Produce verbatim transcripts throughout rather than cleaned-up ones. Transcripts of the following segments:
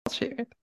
Share it.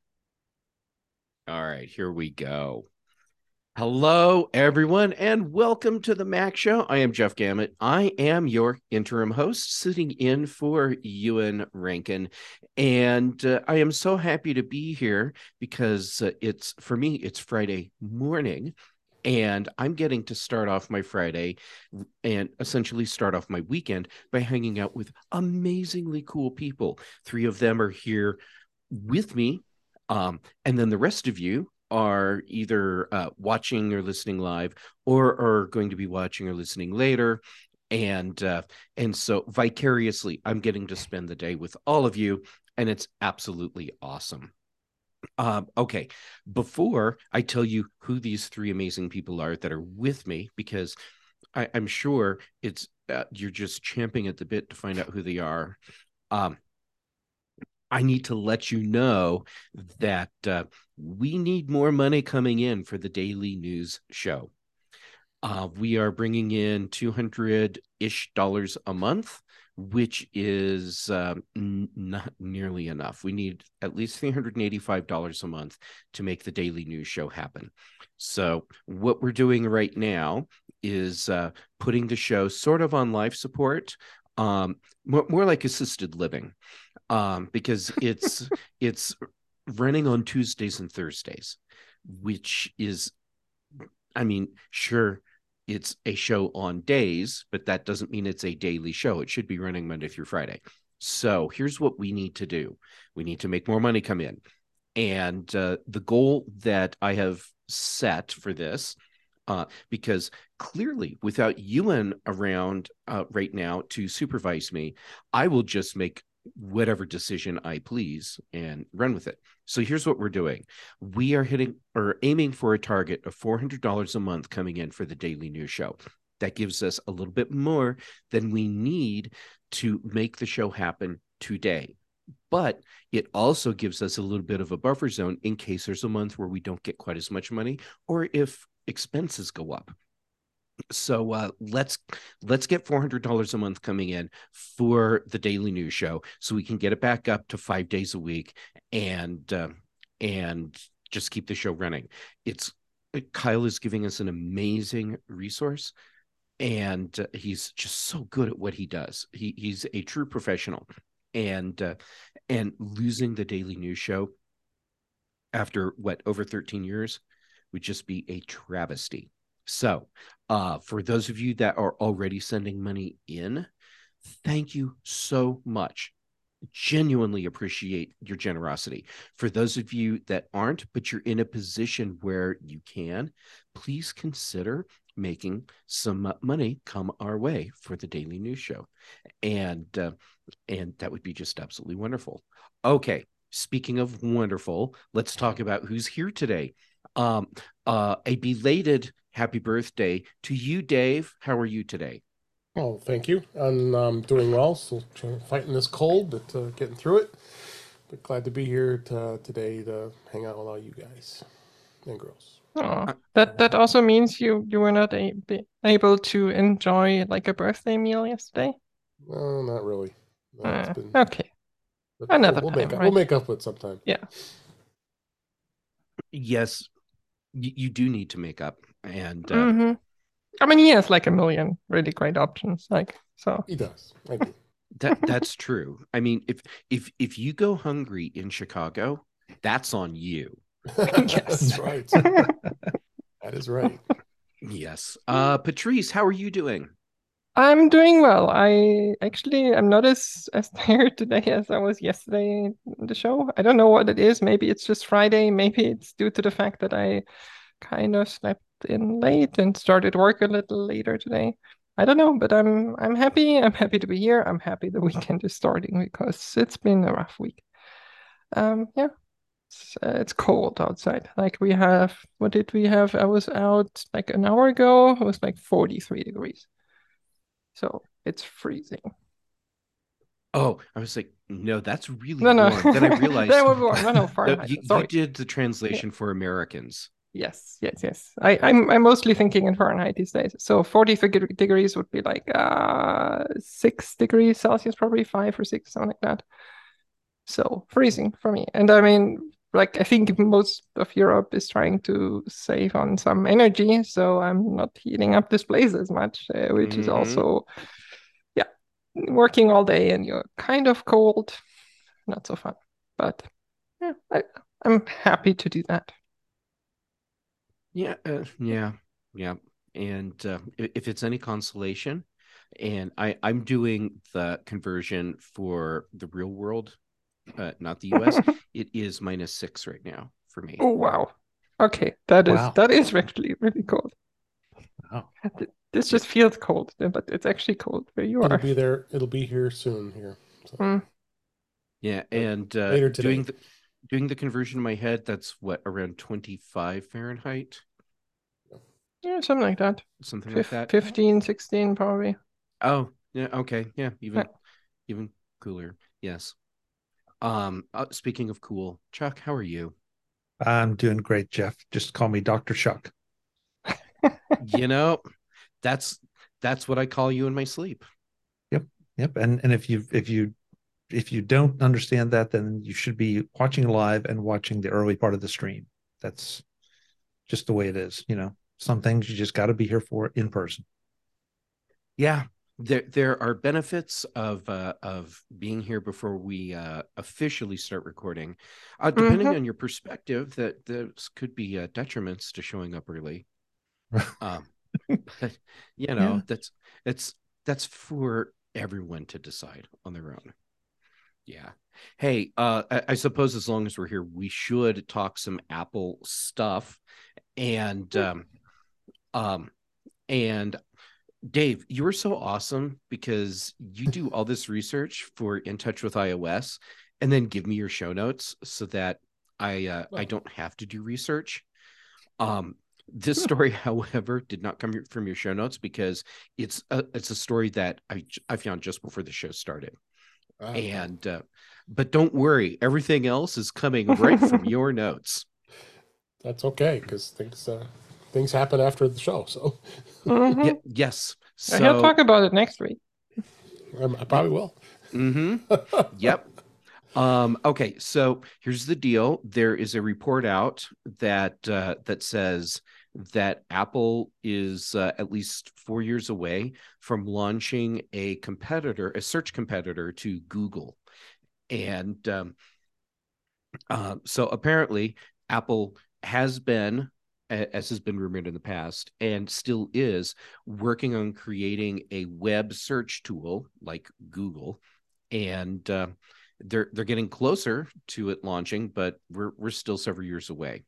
All right, here we go. Hello, everyone, and welcome to the Mac Show. I am Jeff Gamet. I am your interim host, sitting in for Ewan Rankin, and uh, I am so happy to be here because uh, it's for me. It's Friday morning, and I'm getting to start off my Friday and essentially start off my weekend by hanging out with amazingly cool people. Three of them are here with me, um, and then the rest of you are either uh, watching or listening live, or are going to be watching or listening later. And uh, and so vicariously, I'm getting to spend the day with all of you, and it's absolutely awesome. Um, okay, before I tell you who these three amazing people are that are with me, because I, I'm sure it's uh, you're just champing at the bit to find out who they are. Um, I need to let you know that uh, we need more money coming in for the daily news show. Uh, we are bringing in two hundred ish dollars a month, which is um, n- not nearly enough. We need at least three hundred eighty-five dollars a month to make the daily news show happen. So, what we're doing right now is uh, putting the show sort of on life support, um, more, more like assisted living, um, because it's it's running on Tuesdays and Thursdays, which is, I mean, sure, it's a show on days, but that doesn't mean it's a daily show. It should be running Monday through Friday. So here's what we need to do. We need to make more money come in. And uh, the goal that I have set for this, uh, because clearly without Ewan around uh, right now to supervise me, I will just make whatever decision I please and run with it. So here's what we're doing. We are hitting or aiming for a target of four hundred dollars a month coming in for the daily news show. That gives us a little bit more than we need to make the show happen today. But it also gives us a little bit of a buffer zone in case there's a month where we don't get quite as much money, or if expenses go up. So uh, let's let's get four hundred dollars a month coming in for the daily news show, so we can get it back up to five days a week, and uh, and just keep the show running. It's Kyle is giving us an amazing resource, and uh, he's just so good at what he does. He he's a true professional, and uh, and losing the daily news show after what, over thirteen years, would just be a travesty. So, uh, for those of you that are already sending money in, thank you so much. Genuinely appreciate your generosity. For those of you that aren't, but you're in a position where you can, please consider making some money come our way for the daily news show, and uh, and that would be just absolutely wonderful. Okay, speaking of wonderful, let's talk about who's here today. Um, uh, a belated happy birthday to you, Dave. How are you today? Oh, thank you. I'm um, doing well. So trying- fighting this cold, but uh, getting through it. But glad to be here to, today to hang out with all you guys and girls. Oh, Uh, that that also means you you were not a, be able to enjoy like a birthday meal yesterday. No, not really. No, it's Uh, been. okay, But we'll, another we'll make time, up. We'll right? make up with sometime. Yeah. yes, y- you do need to make up, and uh, Mm-hmm. I mean, he has like a million really great options. Like so. He does. I do. that that's true. I mean, if if if you go hungry in Chicago, that's on you. Yes. That's right. That is right. Yes. Uh, Patrice, how are you doing? I'm doing well. I actually I'm not as as tired today as I was yesterday in the show. I don't know what it is. Maybe it's just Friday. Maybe it's due to the fact that I kind of slept in late and started work a little later today. I don't know, but I'm I'm happy. I'm happy to be here. I'm happy the weekend is starting because it's been a rough week. Um, yeah, it's, uh, it's cold outside. Like we have, what did we have? I was out like an hour ago. It was like forty-three degrees. So it's freezing. Oh, I was like, no, that's really No, no, warm. Then I that realized was warm. No, no, that Fahrenheit. you, you Sorry. did the Yeah. translation for Americans. Yes, yes, yes. I, I'm I'm mostly thinking in Fahrenheit these days. So forty fig- degrees would be like uh six degrees Celsius, probably five or six, something like that. So freezing for me. And I mean, like I think most of Europe is trying to save on some energy, so I'm not heating up this place as much, uh, which is Mm-hmm. also, yeah, working all day and you're kind of cold, not so fun. But yeah, I, I'm happy to do that. Yeah, uh, yeah, yeah. And uh, i- if it's any consolation, and I I'm doing the conversion for the real world, uh, not the U S. It is minus six right now for me. Oh wow. Okay, that is Wow. that is actually really cold. Wow. Th- This Yeah, just feels cold, uh, but it's actually cold where you It'll are. be there. It'll be here soon here. So, Mm. yeah. or And uh, later doing today. the doing the conversion in my head, that's what around twenty-five Fahrenheit, Yeah, something like that. something like Fif that. fifteen, sixteen probably. Oh, yeah. Okay. Yeah. Yeah. Even even cooler. Yes. Um. Uh, speaking of cool, Chuck, how are you? I'm doing great, Jeff. Just call me Doctor Chuck. You know, that's that's what I call you in my sleep. Yep, yep. And and if you if you if you don't understand that, then you should be watching live and watching the early part of the stream. That's just the way it is. You know, some things you just got to be here for in person. Yeah, there there are benefits of uh, of being here before we uh, officially start recording. Uh, depending Mm-hmm. on your perspective, that this could be uh, detriments to showing up early. Um, but you Yeah. know, that's that's that's for everyone to decide on their own. Yeah. Hey, uh, I, I suppose as long as we're here, we should talk some Apple stuff. And um, um, and Dave, you were so awesome because you do all this research for In Touch with iOS and then give me your show notes so that I uh, I Well, don't have to do research. Um, this story, however, did not come from your show notes because it's a, it's a story that I I found just before the show started. uh, And uh, but don't worry, everything else is coming right from your notes. that's okay because things uh, things happen after the show. So Yeah, Mm-hmm. yes. He'll talk So, about it next week. um, I probably will. mm-hmm. Yep. Um, okay, so here's the deal. There is a report out that uh, that says that Apple is uh, at least four years away from launching a competitor, a search competitor to Google. And um, uh, so apparently, Apple has been, as has been rumored in the past, and still is working on creating a web search tool like Google, and uh, they're they're getting closer to it launching, but we're we're still several years away.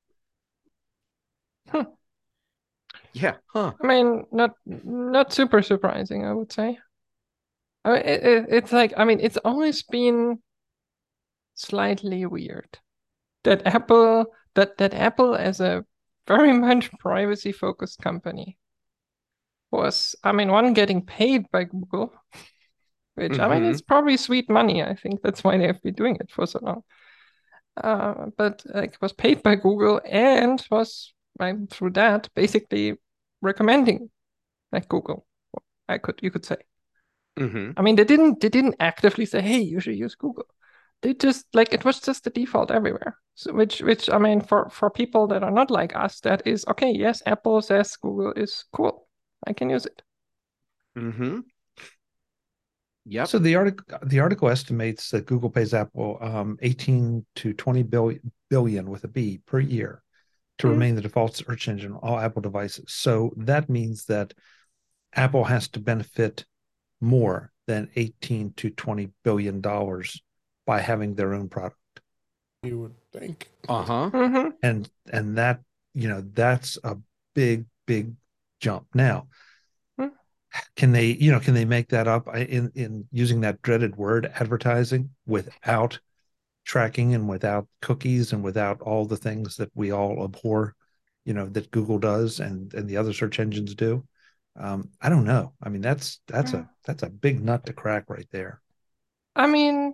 Hmm. Yeah, huh? I mean, not not super surprising, I would say. I mean, it, it, it's like, I mean, it's always been slightly weird that Apple that that Apple as a very much privacy focused company was, I mean, one getting paid by Google, which I mean, Mm-hmm. it's probably sweet money. I think that's why they've been doing it for so long. Uh, but like was paid by Google and was like, through that basically recommending like Google. I could you could say. Mm-hmm. I mean, they didn't they didn't actively say, "Hey, you should use Google." They just like it was just the default everywhere. So which which I mean, for for people that are not like us, that is okay. Yes, Apple says Google is cool. I can use it. Mm-hmm. Yep. So the article the article estimates that Google pays Apple um, eighteen to twenty billion billion with a B per year to Hmm. remain the default search engine on all Apple devices. So that means that Apple has to benefit more than eighteen to twenty billion dollars by having their own product. You would think. Uh-huh. Mm-hmm. And and that, you know, that's a big, big jump. Now, Hmm. can they, you know, can they make that up in in using that dreaded word advertising without tracking and without cookies and without all the things that we all abhor, you know, that Google does and and the other search engines do? Um, I don't know. I mean, that's that's a that's a big nut to crack right there. I mean,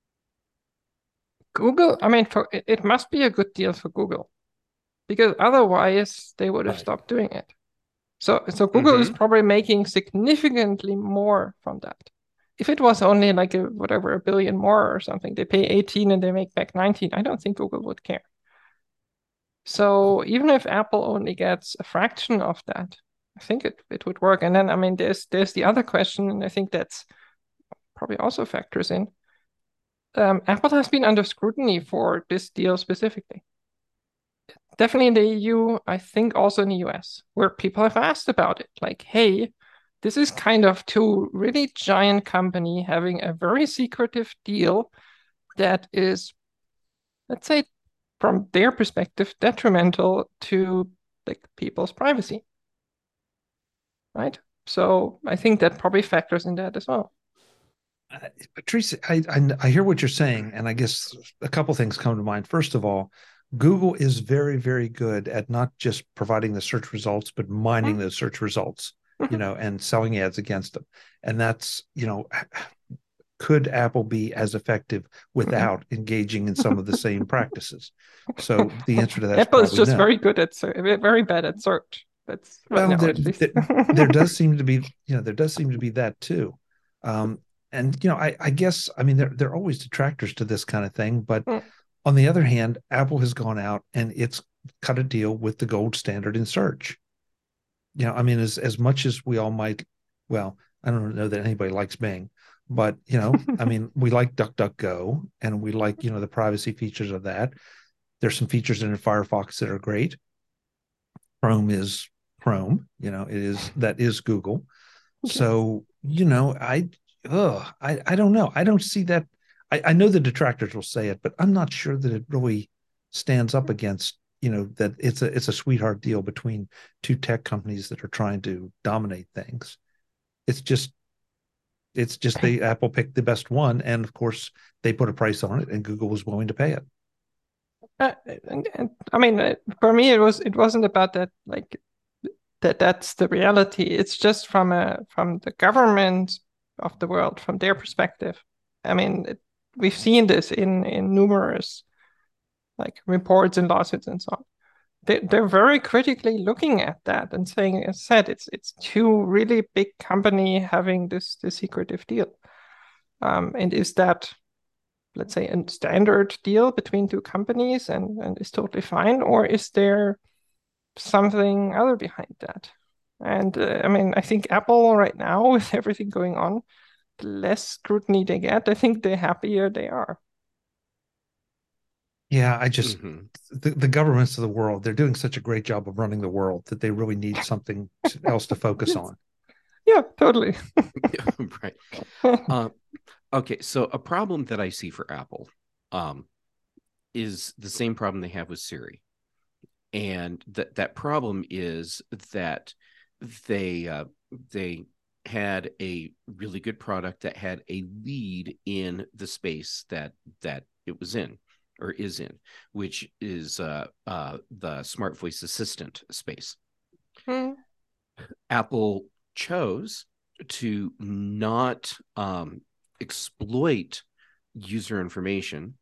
Google. I mean, for it, it must be a good deal for Google because otherwise they would have Right. stopped doing it. So so Google is Mm-hmm. probably making significantly more from that. if it was only like a whatever a billion more or something, they pay eighteen and they make back nineteen, I don't think Google would care. So even if Apple only gets a fraction of that, I think it, it would work. And then I mean there's there's the other question, and I think that's probably also factors in. Um, Apple has been under scrutiny for this deal specifically. Definitely in the E U, I think also in the U S, where people have asked about it. Like, hey, this is kind of two really giant company having a very secretive deal that is, let's say, from their perspective, detrimental to like people's privacy. Right? So I think that probably factors in that as well. Uh, Patrice, I, I I hear what you're saying, and I guess a couple things come to mind. First of all, Google is very, very good at not just providing the search results, but mining those search results, you know, and selling ads against them. And that's, you know, could Apple be as effective without engaging in some of the same practices? So the answer to that Apple is is just no. very good at very bad at search. That's well, no, there, there, there does seem to be, you know, there does seem to be that too. Um, and you know, I, I guess, I mean, there, there are always detractors to this kind of thing, but mm. on the other hand, Apple has gone out and it's cut a deal with the gold standard in search. You know, I mean, as as much as we all might, well, I don't know that anybody likes Bing, but you know, I mean, we like DuckDuckGo and we like, you know, the privacy features of that. There's some features in Firefox that are great. Chrome is Chrome, you know, it is that is Google. Okay. So, you know, I ugh, I I don't know. I don't see that. I, I know the detractors will say it, but I'm not sure that it really stands up against, you know, that it's a it's a sweetheart deal between two tech companies that are trying to dominate things. It's just it's just they Apple picked the best one, and of course they put a price on it, and Google was willing to pay it. Uh, and, and, I mean, for me, it was it wasn't about that. Like that, that's the reality. It's just from a from the government of the world, from their perspective. I mean, it, we've seen this in in numerous like reports and lawsuits and so on. They they're very critically looking at that and saying, as said, it's it's two really big company having this this secretive deal. Um, and is that, let's say, a standard deal between two companies and, and is totally fine? Or is there something other behind that? And uh, I mean, I think Apple right now, with everything going on, the less scrutiny they get, I think the happier they are. Yeah, I just, mm-hmm. the, the governments of the world, they're doing such a great job of running the world that they really need something else to focus on. Yeah, totally. Right. Uh, Okay, so a problem that I see for Apple um, is the same problem they have with Siri. And that that problem is that they uh, they had a really good product that had a lead in the space that that it was in or is in, which is uh, uh, the smart voice assistant space. Hmm. Apple chose to not um, exploit user information,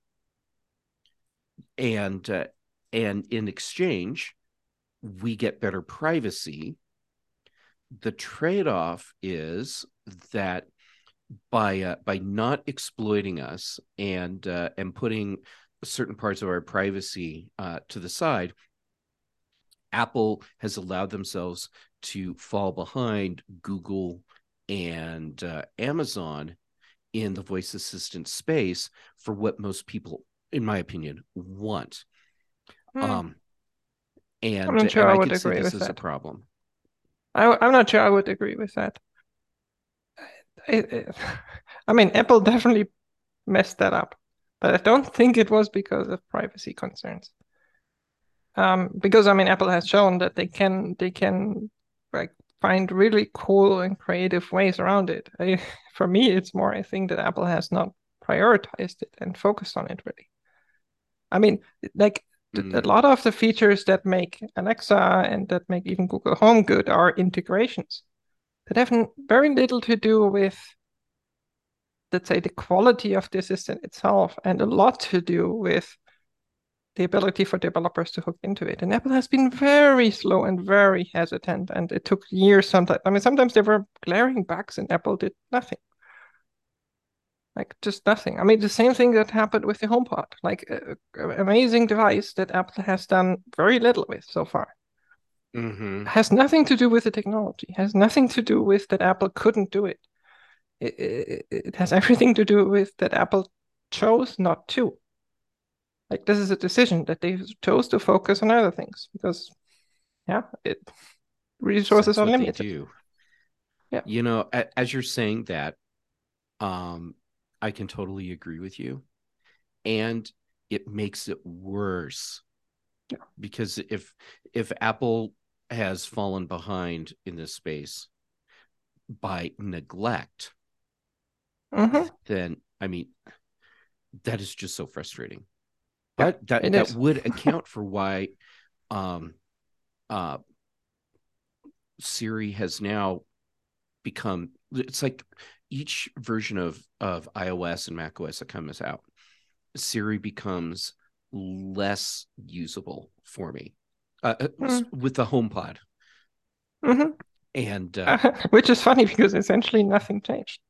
and uh, and in exchange we get better privacy. The trade-off is that by uh, by not exploiting us and uh, and putting certain parts of our privacy uh, to the side, Apple has allowed themselves to fall behind Google and uh, Amazon in the voice assistant space for what most people, in my opinion, want. Hmm. Um, and, I'm not sure and I, I would could agree see this with as that. a problem. I, I'm not sure I would agree with that. I, I, I mean, Apple definitely messed that up, but I don't think it was because of privacy concerns. Um, because I mean, Apple has shown that they can they can like find really cool and creative ways around it. I, for me, it's more I think that Apple has not prioritized it and focused on it really. I mean, like mm. a lot of the features that make Alexa and that make even Google Home good are integrations that have very little to do with, let's say, the quality of the assistant itself, and a lot to do with the ability for developers to hook into it. And Apple has been very slow and very hesitant, and it took years sometimes. I mean, sometimes there were glaring bugs and Apple did nothing. Like just nothing. I mean, the same thing that happened with the HomePod, like an amazing device that Apple has done very little with so far. Mm-hmm. Has nothing to do with the technology. Has nothing to do with that Apple couldn't do it. It, it, it has everything to do with that Apple chose not to. Like this is a decision that they chose to focus on other things because, yeah, it resources That's are what limited. they do. Yeah. You know, a- as you're saying that, um, I can totally agree with you. And it makes it worse. Yeah. Because if if Apple has fallen behind in this space by neglect, Mm-hmm. then I mean that is just so frustrating. Yeah, But that it that is. would account for why um uh Siri has now become, it's like each version of of iOS and macOS that comes out, Siri becomes less usable for me uh, Mm. with the HomePod. Mm-hmm. And uh, which is funny because essentially nothing changed.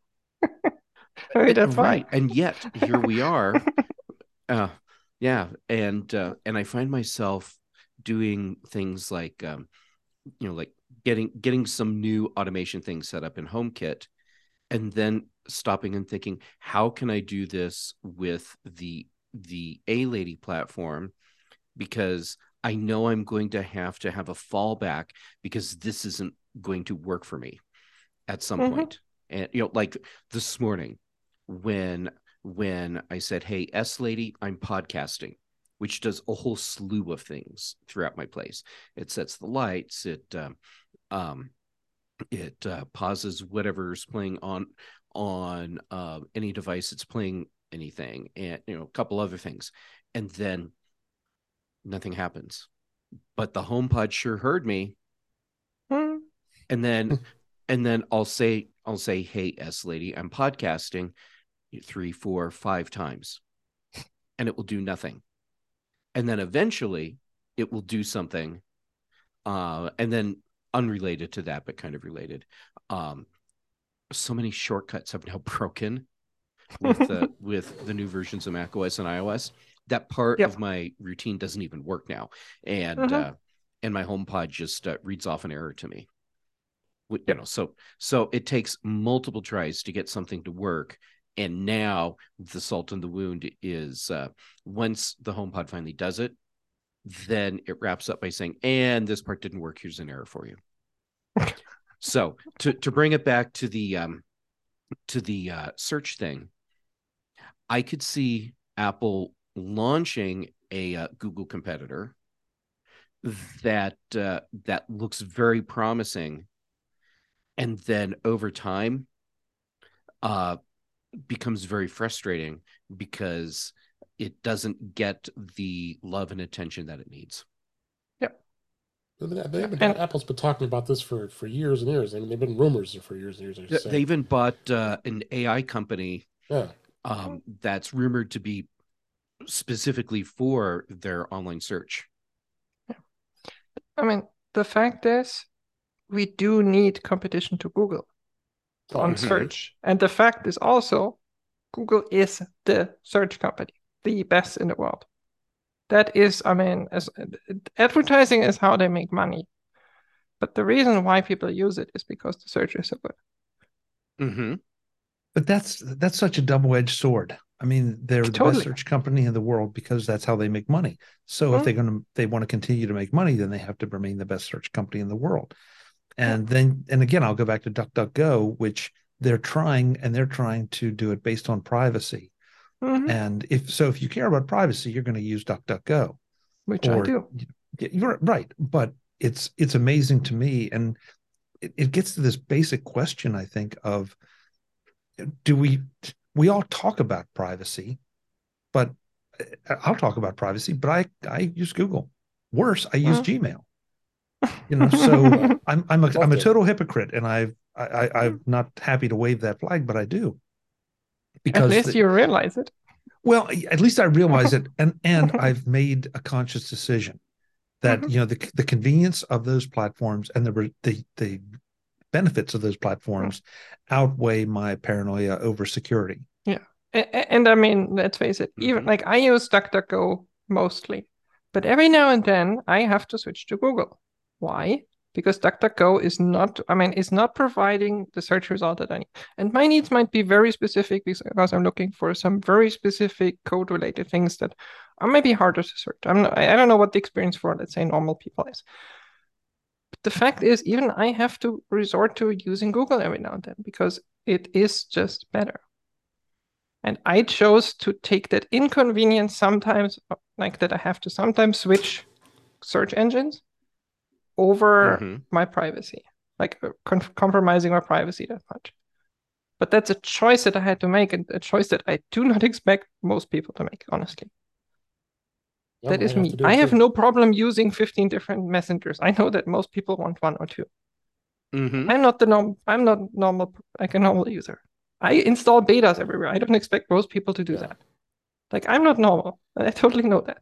I mean, that's right, why. and yet here we are. Uh, yeah, and uh, and I find myself doing things like um, you know, like getting getting some new automation things set up in HomeKit, and then stopping and thinking, how can I do this with the the A-Lady platform? Because I know I'm going to have to have a fallback because this isn't going to work for me at some Mm-hmm. point. And you know, like this morning when when I said, "Hey, S Lady, I'm podcasting," which does a whole slew of things throughout my place. It sets the lights. It um, um it uh, pauses whatever's playing on on uh, any device that's playing anything, and you know, a couple other things, and then nothing happens. But the HomePod sure heard me. Mm. And then and then I'll say, I'll say, "Hey, S Lady, I'm podcasting," three, four, five times. And it will do nothing. And then eventually it will do something. Uh, and then unrelated to that, but kind of related. Um, so many shortcuts have now broken with the with the new versions of macOS and iOS. That part Yep. of my routine doesn't even work now. And Mm-hmm. uh, and my HomePod just uh, reads off an error to me. You Yep. know, so so it takes multiple tries to get something to work. And now the salt in the wound is uh, once the HomePod finally does it, then it wraps up by saying, "And this part didn't work. Here's an error for you." So to to bring it back to the um, to the uh, search thing, I could see Apple launching a uh, Google competitor that uh, that looks very promising, and then over time, uh, becomes very frustrating because it doesn't get the love and attention that it needs. Yep. They've been, And Apple's been talking about this for, for years and years. I mean, they've been rumors for years and years. I should say. They even bought uh, an A I company Yeah. um, that's rumored to be specifically for their online search. I mean, the fact is, we do need competition to Google Oh, on Mhm. search. And the fact is also, Google is the search company, the best in the world. That is, I mean, as advertising is how they make money. But the reason why people use it is because the search is so good. Mm-hmm. But that's that's such a double-edged sword. I mean, they're the Totally. best search company in the world because that's how they make money. So if Mhm. they're going to they want to continue to make money, then they have to remain the best search company in the world. And then and again, I'll go back to DuckDuckGo, which they're trying and they're trying to do it based on privacy. Mhm. And if so, if you care about privacy, you're going to use DuckDuckGo. Which I Or do. you're right, but it's it's amazing to me, and it, it gets to this basic question, I think, of do we we all talk about privacy, but I'll talk about privacy, but I I use Google. Worse, I use Mm. Gmail. You know, so I'm I'm a I'm a total hypocrite, and I've I, I I'm not happy to wave that flag, but I do At because least the, you realize it. well, at least I realize it, and and I've made a conscious decision that Mhm. you know the the convenience of those platforms and the the the benefits of those platforms outweigh my paranoia over security. Yeah. And, and I mean, let's face it, even Mhm. like I use DuckDuckGo mostly, but every now and then I have to switch to Google. Why? Because DuckDuckGo is not, I mean, is not providing the search result that I need. And my needs might be very specific because I'm looking for some very specific code related things that are maybe harder to search. I'm not, I don't know what the experience for, let's say, normal people is. But the fact is, even I have to resort to using Google every now and then because it is just better. And I chose to take that inconvenience sometimes, like that I have to sometimes switch search engines over Mhm. my privacy, like uh, con- compromising my privacy that much. But that's a choice that I had to make, and a choice that I do not expect most people to make, honestly. No, That I is have to me. do I it have too. no problem using fifteen different messengers. I know that most people want one or two. Mhm. I'm not the norm. I'm not normal, like a normal user. I install betas everywhere. I don't expect most people to do Yeah. that. Like I'm not normal. I totally know that.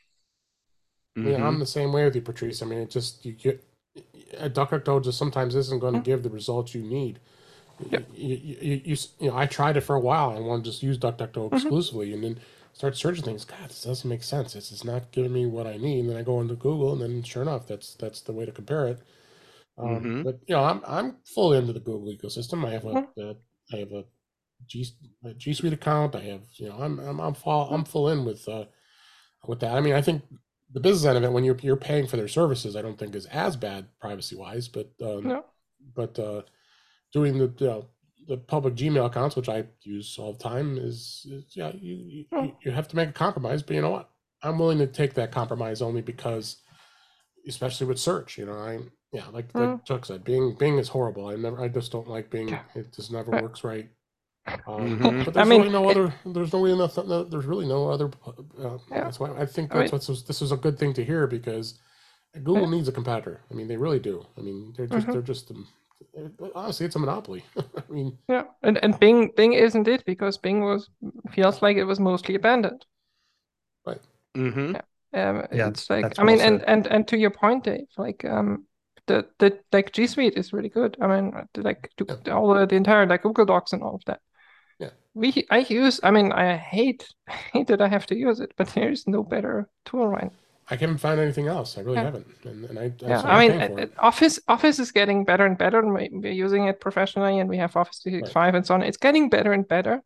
I mean, I'm Mhm. the same way with you, Patrice. I mean, it just you get a DuckDuckGo just sometimes isn't going to Mm, give the results you need. yeah. You, you, you, you, you know, I tried it for a while. I wanted to just use DuckDuckGo Mhm. exclusively, and then start searching things. God, this doesn't make sense. This is not giving me what I need. And then I go into Google, and then sure enough, that's that's the way to compare it. Um, Mhm. but you know, I'm I'm fully into the Google ecosystem. I have a, Mm, a I have a G a G Suite account. I have you know I'm I'm I'm full I'm mm, full in with uh, with that. I mean, I think the business end of it, when you're you're paying for their services, I don't think is as bad privacy wise. But um, no. but uh, doing the you know, the public Gmail accounts, which I use all the time, is, is yeah you, Mm, you you have to make a compromise. But you know what? I'm willing to take that compromise only because, especially with search, you know, I yeah like mm, like Chuck said, Bing Bing is horrible. I never I just don't like Bing. yeah. It just never Right. works right. Um, Mhm. but I there's mean, really no it, other. There's no really enough. No, there's really no other. Uh, yeah. that's why I think I that's mean, what's this is a good thing to hear because Google yeah. needs a competitor. I mean, they really do. I mean, they're just Mhm. they're just um, honestly, it's a monopoly. I mean, Yeah. And and Bing Bing isn't it because Bing was feels like it was mostly abandoned. right. Mhm. Yeah. Um, Yeah, it's like that's I well mean, and said. and and to your point, Dave, like um, the the like G Suite is really good. I mean, uh, the, like to, Yeah, all the, the entire like Google Docs and all of that. yeah. We I use. I mean, I hate I hate that I have to use it, but there is no better tool right. I haven't found anything else. I really Yeah. haven't, and, and I, I Yeah, so I'm I mean, paying uh, for uh, it. Office Office is getting better and better, and we- we're using it professionally, and we have Office Right. three sixty-five and so on. It's getting better and better,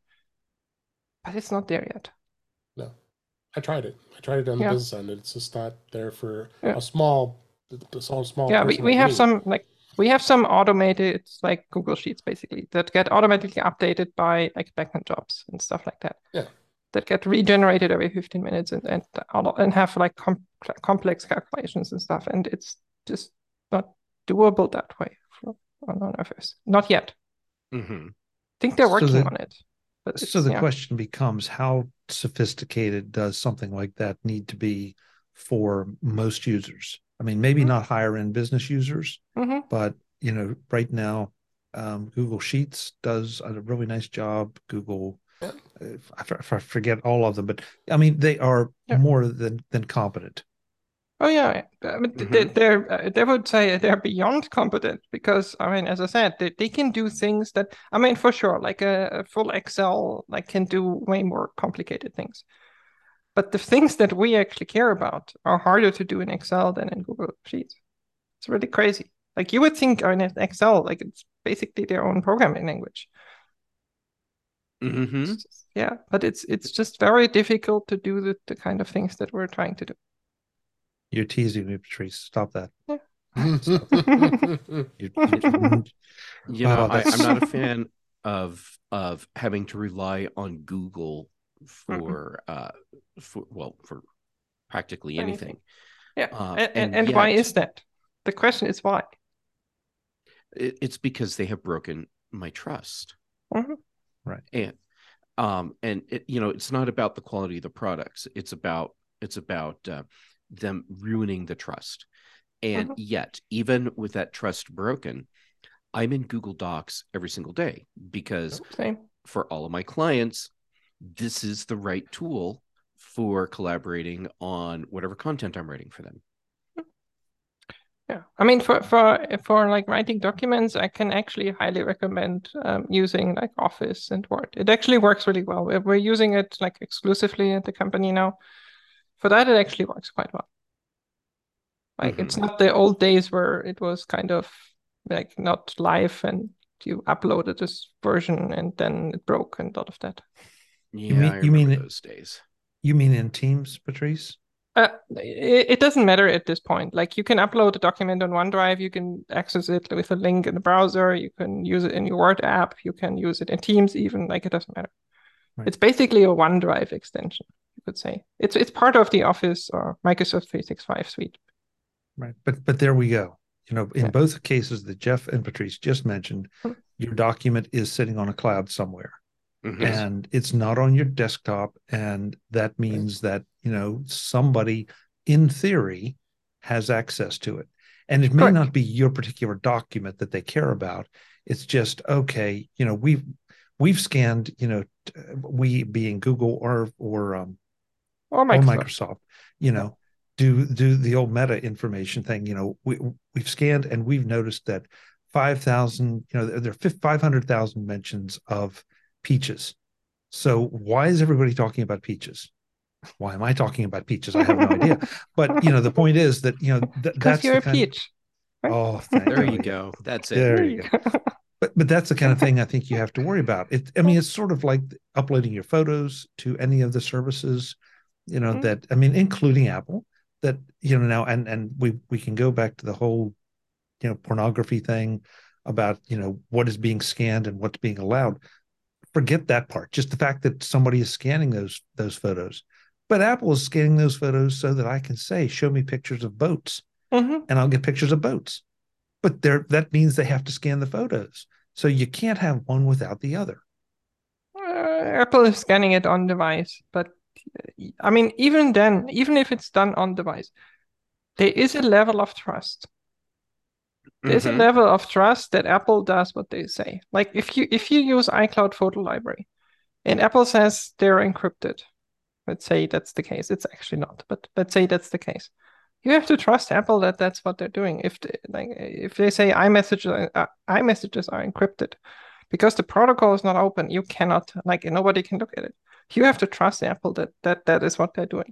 but it's not there yet. No, I tried it. I tried it on the Yeah, business end. It's just not there for yeah, a small, a small, small yeah. We, person we like have me. some like we have some automated like Google Sheets basically that get automatically updated by like backend jobs and stuff like that. Yeah, That get regenerated every fifteen minutes and and and have like com complex calculations and stuff, and it's just not doable that way for on Office. Not yet. Mhm. I think they're So working the on it, but so it's the yeah. question becomes, how sophisticated does something like that need to be for most users? I mean, maybe not higher end business users, Mm-hmm. but you know, right now, um, Google Sheets does a really nice job. Google, yeah. uh, I, I forget all of them, but I mean, they are Yeah. more than than competent. Oh yeah. I mean, they, Mhm. they're uh, they would say they're beyond competent because I mean, as I said, they, they can do things that I mean, for sure, like a, a full Excel like can do way more complicated things. But the things that we actually care about are harder to do in Excel than in Google Sheets. It's really crazy. Like you would think, I mean, in Excel, like it's basically their own programming language. It's Mhm. just, yeah, but it's it's just very difficult to do the, the kind of things that we're trying to do. You're teasing me, Patrice. Stop that. Yeah. Stop that. You, you, You know, oh, I, I'm that's not a fan of of having to rely on Google Mm-mm. for uh for well for practically Anything. anything. Yeah. Uh, And, and, and and why yet is that? The question is why. it, it's because they have broken my trust. Mhm. right. And um and it, you know, it's not about the quality of the products. It's about it's about uh, them ruining the trust. And Mhm. yet, even with that trust broken, I'm in Google Docs every single day because Same. for all of my clients, this is the right tool for collaborating on whatever content I'm writing for them. Yeah, I mean, for for for like writing documents, I can actually highly recommend um, using like Office and Word. It actually works really well. We're, we're using it like exclusively at the company now. For that, it actually works quite well. Like Mm-hmm. it's not the old days where it was kind of like not live and you uploaded this version and then it broke and all of that. Yeah, You mean I you remember mean those days. you mean in Teams, Patrice? Uh, it, it doesn't matter at this point. Like you can upload a document on OneDrive, you can access it with a link in the browser, you can use it in your Word app, you can use it in Teams even, like it doesn't matter. Right. It's basically a OneDrive extension, you could say. It's it's part of the Office or Microsoft three sixty-five suite. Right. But but there we go. You know, in Yeah. both cases that Jeff and Patrice just mentioned, Hmm. your document is sitting on a cloud somewhere. Mhm. And it's not on your desktop. And that means that, you know, somebody in theory has access to it. And it may Correct. not be your particular document that they care about. It's just, okay, you know, we've we've scanned, you know, t- we being Google or or um Or or Microsoft. Microsoft, you know, do do the old meta information thing. You know, we we've scanned and we've noticed that five thousand, you know, there are five hundred thousand mentions of peaches. So why is everybody talking about peaches? Why am I talking about peaches? I have no idea. But you know, the point is that you know th- Because that's you're the a kind. peach. Right? Oh, thank There oh, you yeah. go. That's it. There There you you go. go. But but that's the kind of thing I think you have to worry about. It. I mean, it's sort of like uploading your photos to any of the services, you know, Mhm. that I mean, including Apple. That you know now, and and we we can go back to the whole, you know, pornography thing about you know what is being scanned and what's being allowed. Forget that part. Just the fact that somebody is scanning those those photos. But Apple is scanning those photos so that I can say, show me pictures of boats, Mhm. and I'll get pictures of boats. But there that means they have to scan the photos. So you can't have one without the other. Uh, Apple is scanning it on device, but uh, I mean, even then, even if it's done on device, there is a level of trust. There's a Mhm. level of trust that Apple does what they say. Like if you if you use iCloud Photo Library and Apple says they're encrypted, let's say that's the case. It's actually not, but let's say that's the case. You have to trust Apple that that's what they're doing. If they, like if they say iMessage uh, iMessages are encrypted because the protocol is not open, you cannot like nobody can look at it. You have to trust Apple that that that is what they're doing.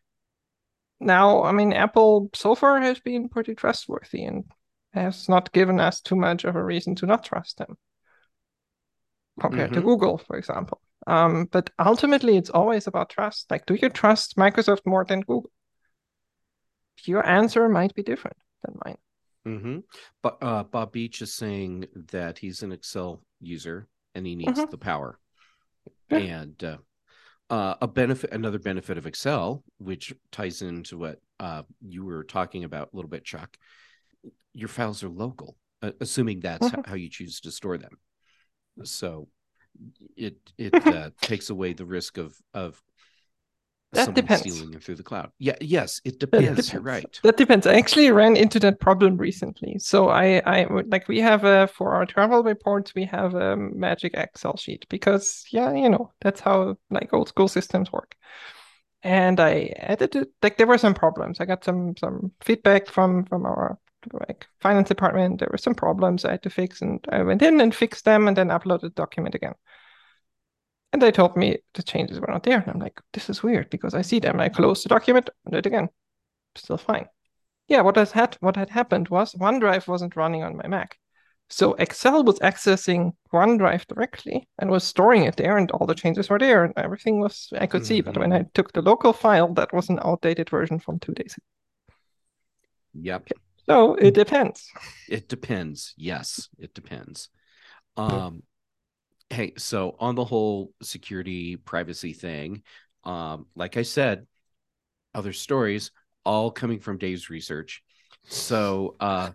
Now, I mean, Apple so far has been pretty trustworthy and has not given us too much of a reason to not trust them compared to Mhm. Google, for example. Um, but ultimately, it's always about trust. Like, do you trust Microsoft more than Google? Your answer might be different than mine. Mhm. But uh, Bob Beach is saying that he's an Excel user and he needs Mhm. the power. Yeah. And uh, uh, a benefit, another benefit of Excel, which ties into what uh, you were talking about a little bit, Chuck. Your files are local, uh, assuming that's Mhm. how you choose to store them. So it it uh, takes away the risk of of That someone depends. stealing them through the cloud. Yeah, yes, it That depends. You're depends. right. That depends. I actually ran into that problem recently. So I, I would- like we have a for our travel reports we have a magic Excel sheet because yeah, you know that's how like old school systems work. And I edited like there were some problems. I got some some feedback from from our like finance department. There were some problems I had to fix, and I went in and fixed them, and then uploaded the document again. And they told me the changes were not there. And I'm like, this is weird because I see them. I closed the document, and did it again, still fine. Yeah, what has had what had happened was OneDrive wasn't running on my Mac. So Excel was accessing OneDrive directly and was storing it there, and all the changes were there, and everything was I could see. But when I Mhm. took the local file, that was an outdated version from two days ago. Yep. So it depends. It depends. Yes, it depends. Um, hey, so on the whole security privacy thing, um, like I said, other stories all coming from Dave's research. So uh,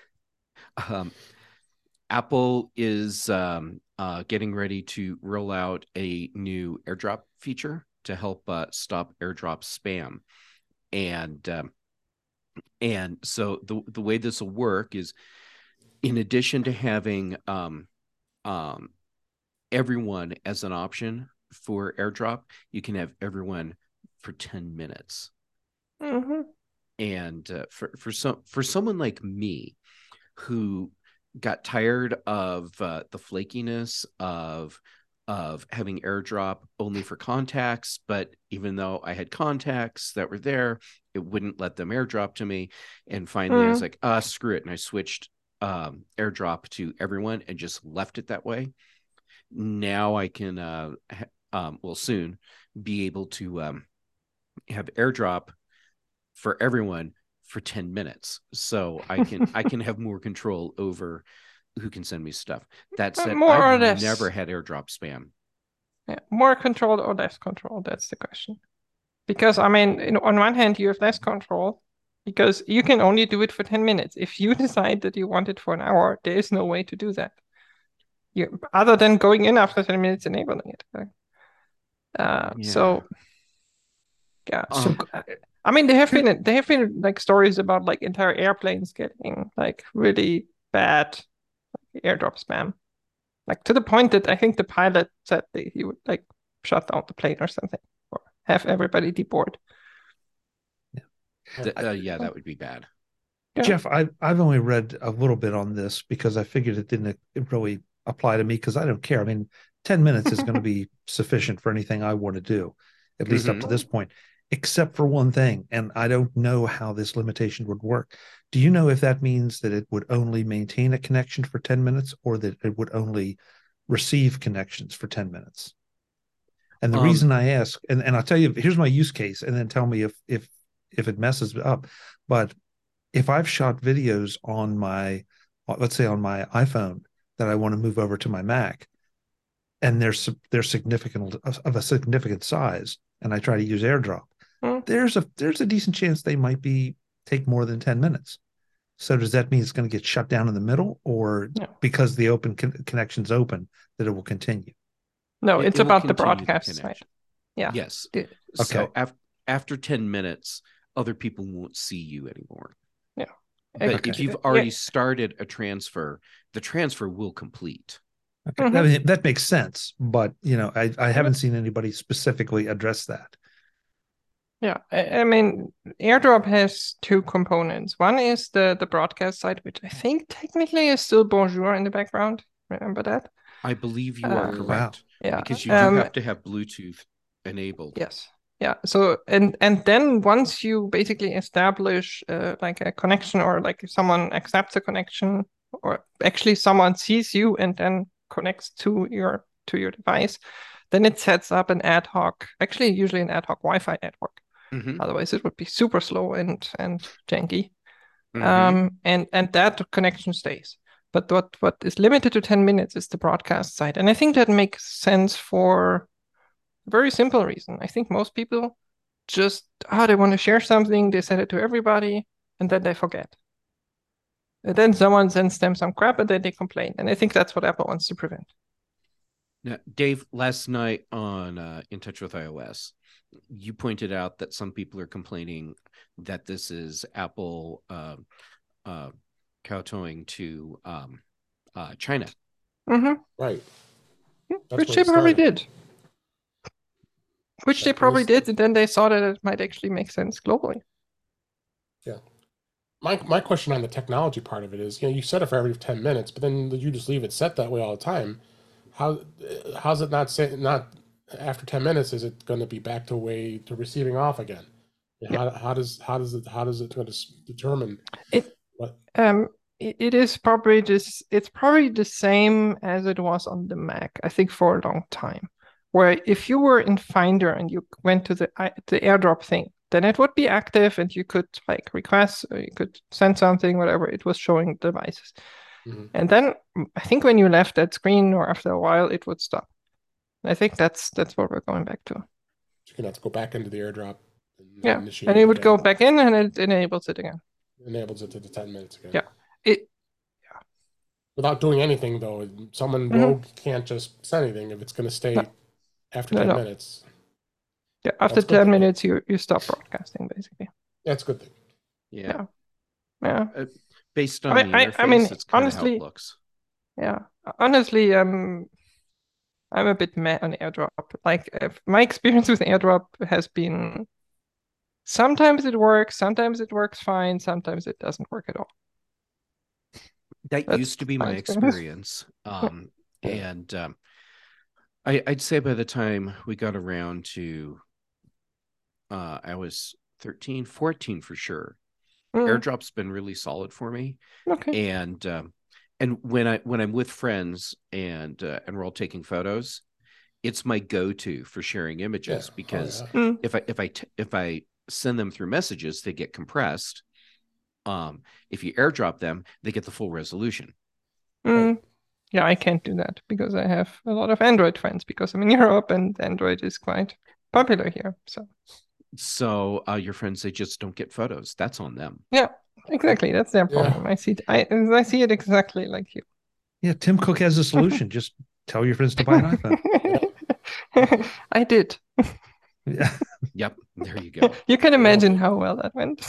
um, Apple is um, uh, getting ready to roll out a new AirDrop feature to help uh, stop AirDrop spam, and um, and so the the way this will work is, in addition to having um, um, everyone as an option for AirDrop, you can have everyone for ten minutes. Mhm. and uh, for for some for someone like me who got tired of uh, the flakiness of of having AirDrop only for contacts, but even though I had contacts that were there, it wouldn't let them AirDrop to me. And finally, I was Mm. like, ah, screw it, and I switched um, AirDrop to everyone and just left it that way. Now I can, uh, ha- um, well, soon be able to um, have AirDrop for everyone for ten minutes, so I can I can have more control over who can send me stuff. That Uh, said, more I've or less. never had AirDrop spam. Yeah, more control or less control? That's the question. Because I mean, in, on one hand, you have less control because you can only do it for ten minutes. If you decide that you want it for an hour, there is no way to do that. You, other than going in after ten minutes, enabling it. Uh, Yeah. So, yeah. Um, So, uh, I mean, there have been there have been like stories about like entire airplanes getting like really bad AirDrop spam, like to the point that I think the pilot said that he would like shut down the plane or something, or have everybody deboard. th- uh, yeah, that would be bad. Yeah. Jeff, I, I've only read a little bit on this because I figured it didn't really apply to me because I don't care. I mean, ten minutes is going to be sufficient for anything I want to do, at least up Mhm. to this point, except for one thing. And I don't know how this limitation would work. Do you know if that means that it would only maintain a connection for ten minutes or that it would only receive connections for ten minutes? And the Um, reason I ask, and, and I'll tell you, here's my use case, and then tell me if if if it messes up. But if I've shot videos on my, let's say on my iPhone that I want to move over to my Mac, and they're they're significant of a significant size, and I try to use AirDrop, Mm. there's a there's a decent chance they might be take more than ten minutes. So does that mean it's going to get shut down in the middle, or No. because the open con- connection's open that it will continue? No, it- it's it will about the continue broadcast side. connection. Yeah. Yes. Yeah. So Okay. after after ten minutes, other people won't see you anymore. Yeah. But Okay. if you've Yeah. already started a transfer, the transfer will complete. Okay, Mhm. I mean, that makes sense, but you know, I, I haven't But- seen anybody specifically address that. Yeah, I, I mean, AirDrop has two components. One is the the broadcast side, which I think technically is still Bonjour in the background. Remember that? I believe you Uh, are correct. Yeah. Because you do um, have to have Bluetooth enabled. Yes. Yeah. So and and then once you basically establish uh, like a connection, or like if someone accepts a connection, or actually someone sees you and then connects to your to your device, then it sets up an ad hoc, actually usually an ad hoc Wi-Fi network. Mhm. Otherwise, it would be super slow and and janky. Mhm. Um, and and that connection stays. But what what is limited to ten minutes is the broadcast side, and I think that makes sense for a very simple reason. I think most people just oh they want to share something, they send it to everybody, and then they forget. And then someone sends them some crap, and then they complain. And I think that's what Apple wants to prevent. Now, Dave, last night on uh, In Touch with iOS, you pointed out that some people are complaining that this is Apple uh, uh, kowtowing to um, uh, China. Mm-hmm. Right. That's Which where they it probably started. did. Which they That probably was- did, and then they saw that it might actually make sense globally. Yeah. My my question on the technology part of it is, you know, you set it for every ten minutes, but then you just leave it set that way all the time. How how's it not say not after ten minutes? Is it going to be back to way to receiving off again? And How how does how does it how does it going to determine It what? um it, it is probably just it's probably the same as it was on the Mac, I think, for a long time. Where if you were in Finder and you went to the i- the AirDrop thing, then it would be active and you could like request, or you could send something, whatever. It was showing devices. Mhm. And then mm, I think when you left that screen, or after a while, it would stop. I think that's that's what we're going back to. You're gonna have to go back into the AirDrop and Yeah. initiate And it would again. go back in and it enables it again. Enables it to the ten minutes again. Yeah. It Without doing anything though, someone Mhm. rogue can't just send anything if it's going to stay No. after No, ten no. minutes. yeah, after That's good ten then. minutes you you stop broadcasting basically. That's a good thing. Yeah. Yeah. Uh, based on I- the I- I interface, mean, it's kind of how honestly- it looks. Yeah. Honestly, um I'm a bit meh on AirDrop. Like if my experience with AirDrop has been Sometimes it works, sometimes it works fine, sometimes it doesn't work at all. That That's used to be my my experience. experience. Um, Yeah. and um, I, I'd say by the time we got around to, uh, I was thirteen, fourteen for sure. Mm, AirDrop's been really solid for me. okay. And um, and when I when I'm with friends and uh, and we're all taking photos, it's my go-to for sharing Yeah. images Oh, because yeah. Mm, if I if I t- if I send them through messages, they get compressed. Um, if you AirDrop them, they get the full resolution. mm. Yeah, I can't do that because I have a lot of Android friends because I'm in Europe and Android is quite popular here. So So uh, your friends, they just don't get photos. That's on them. yeah, exactly. That's their Yeah. problem. I see it, I I see it exactly like you. Yeah, Tim Cook has a solution. Just tell your friends to buy an iPhone. I did. Yeah. Yep, there you go. You can Yeah. imagine how well that went.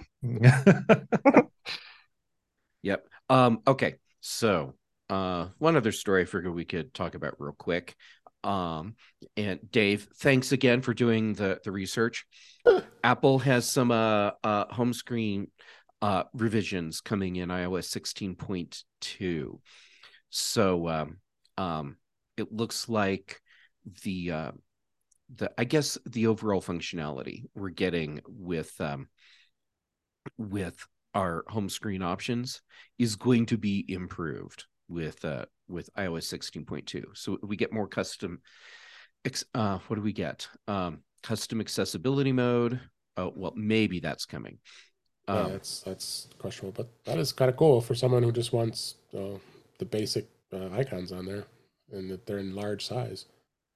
Yep. Um, okay. So uh one other story I figured we could talk about real quick. Um, and Dave, thanks again for doing the the research. Apple has some uh uh home screen uh revisions coming in iOS sixteen point two. So um um it looks like the uh the I guess the overall functionality we're getting with um with our home screen options is going to be improved with uh with iOS sixteen point two. So we get more custom uh what do we get? Um custom accessibility mode. Oh, well, maybe that's coming. Yeah, Um that's that's questionable, but that is kind of cool for someone who just wants uh, the basic uh, icons on there, and that they're in large size.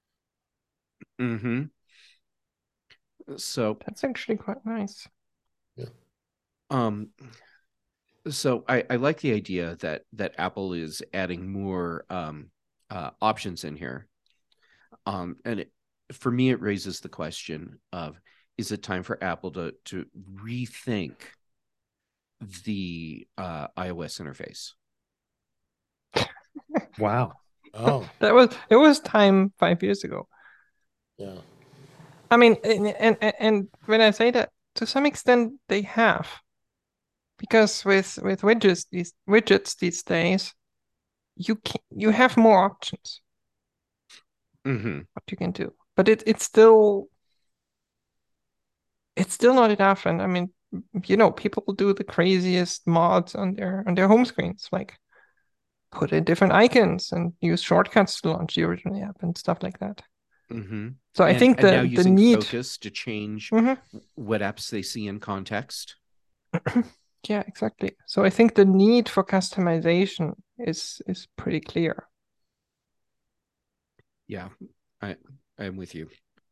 mhm. So That's actually quite nice. Yeah. um so I, I like the idea that that Apple is adding more um uh options in here. Um, and it, for me, it raises the question of, is it time for Apple to to rethink the uh, iOS interface? Wow. Oh, That was it was time five years ago. yeah. I mean, and, and and when I say that, to some extent they have, because with with widgets these widgets these days, you can you have more options Mm-hmm. what you can do, but it it's still it's still not enough. And I mean, you know, people will do the craziest mods on their on their home screens, like put in different icons and use shortcuts to launch the original app and stuff like that. Mm-hmm. So I And think and now the the using need. Focus to change Mhm. what apps they see in context. Yeah, exactly. So I think the need for customization is is pretty clear. Yeah, I I'm with you.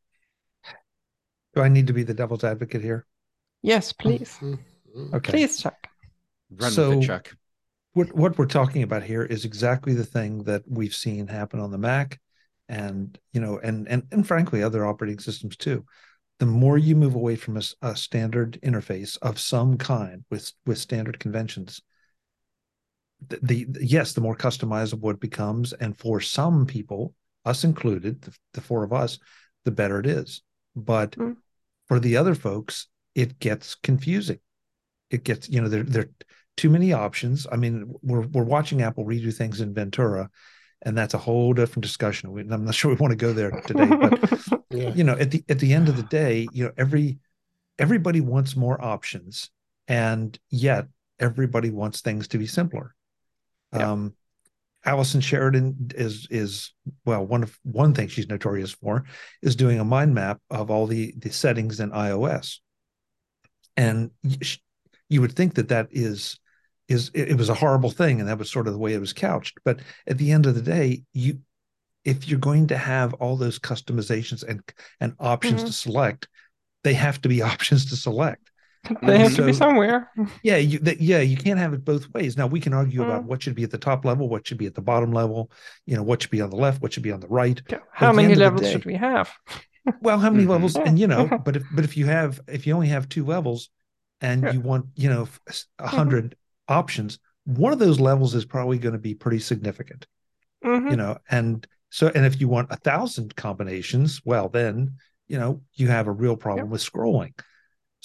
Do I need to be the devil's advocate here? Yes, please. Mm-hmm. Okay. Please, Chuck. Run with it, So Chuck. what what we're talking about here is exactly the thing that we've seen happen on the Mac, and you know, and and and frankly, other operating systems too. The more you move away from a, a standard interface of some kind with with standard conventions, the, the yes, the more customizable it becomes, and for some people, us included, the, the four of us, the better it is. But Mm. for the other folks, it gets confusing. It gets, you know, there there are too many options. I mean, we're we're watching Apple redo things in Ventura, and that's a whole different discussion. We, I'm not sure we want to go there today, but Yeah. you know, at the at the end of the day, you know, every everybody wants more options, and yet everybody wants things to be simpler. Yep. Um, Allison Sheridan is is well, one of one thing she's notorious for is doing a mind map of all the the settings in iOS, and you would think that that is is it was a horrible thing, and that was sort of the way it was couched. But at the end of the day, you if you're going to have all those customizations and and options Mhm. to select, they have to be options to select. They have to be So somewhere. yeah, you that, yeah, you can't have it both ways. Now we can argue about Mm. what should be at the top level, what should be at the bottom level, you know, what should be on the left, what should be on the right. Yeah. But How at the many end of the levels day, should we have? well, how many Mhm. levels? Yeah. And you know, but if but if you have if you only have two levels and Yeah. you want, you know, a Mhm. hundred options, one of those levels is probably going to be pretty significant, Mhm. you know, and so and if you want a thousand combinations, well then, you know, you have a real problem Yep. with scrolling.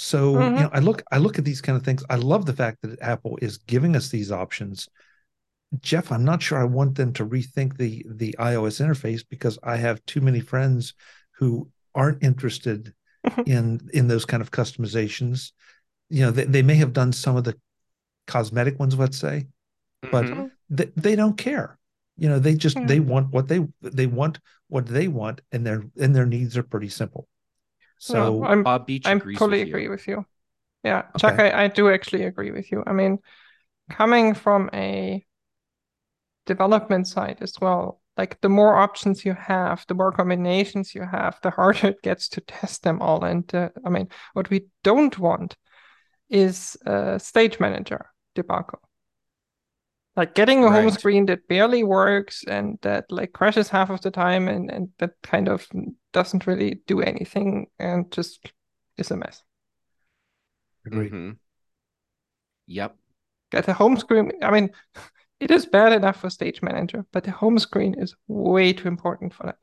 So, Mhm. you know, I look I look at these kind of things. I love the fact that Apple is giving us these options. Jeff, I'm not sure I want them to rethink the the iOS interface because I have too many friends who aren't interested in in those kind of customizations. You know, they, they may have done some of the cosmetic ones, let's say, but Mhm. they, they don't care. You know, they just Yeah. they want what they they want what they want, and their and their needs are pretty simple. Well, So I'm Bob Beach I'm agrees fully with you. agree with you. Yeah, Chuck, okay, I, I do actually agree with you. I mean, coming from a development side as well, like the more options you have, the more combinations you have, the harder it gets to test them all. And uh, I mean, what we don't want is a stage manager debacle. Like getting a home Right. screen that barely works and that like crashes half of the time and, and that kind of doesn't really do anything and just is a mess. agreed. Mhm. Yep. Get a home screen. I mean, it is bad enough for Stage Manager, but the home screen is way too important for that.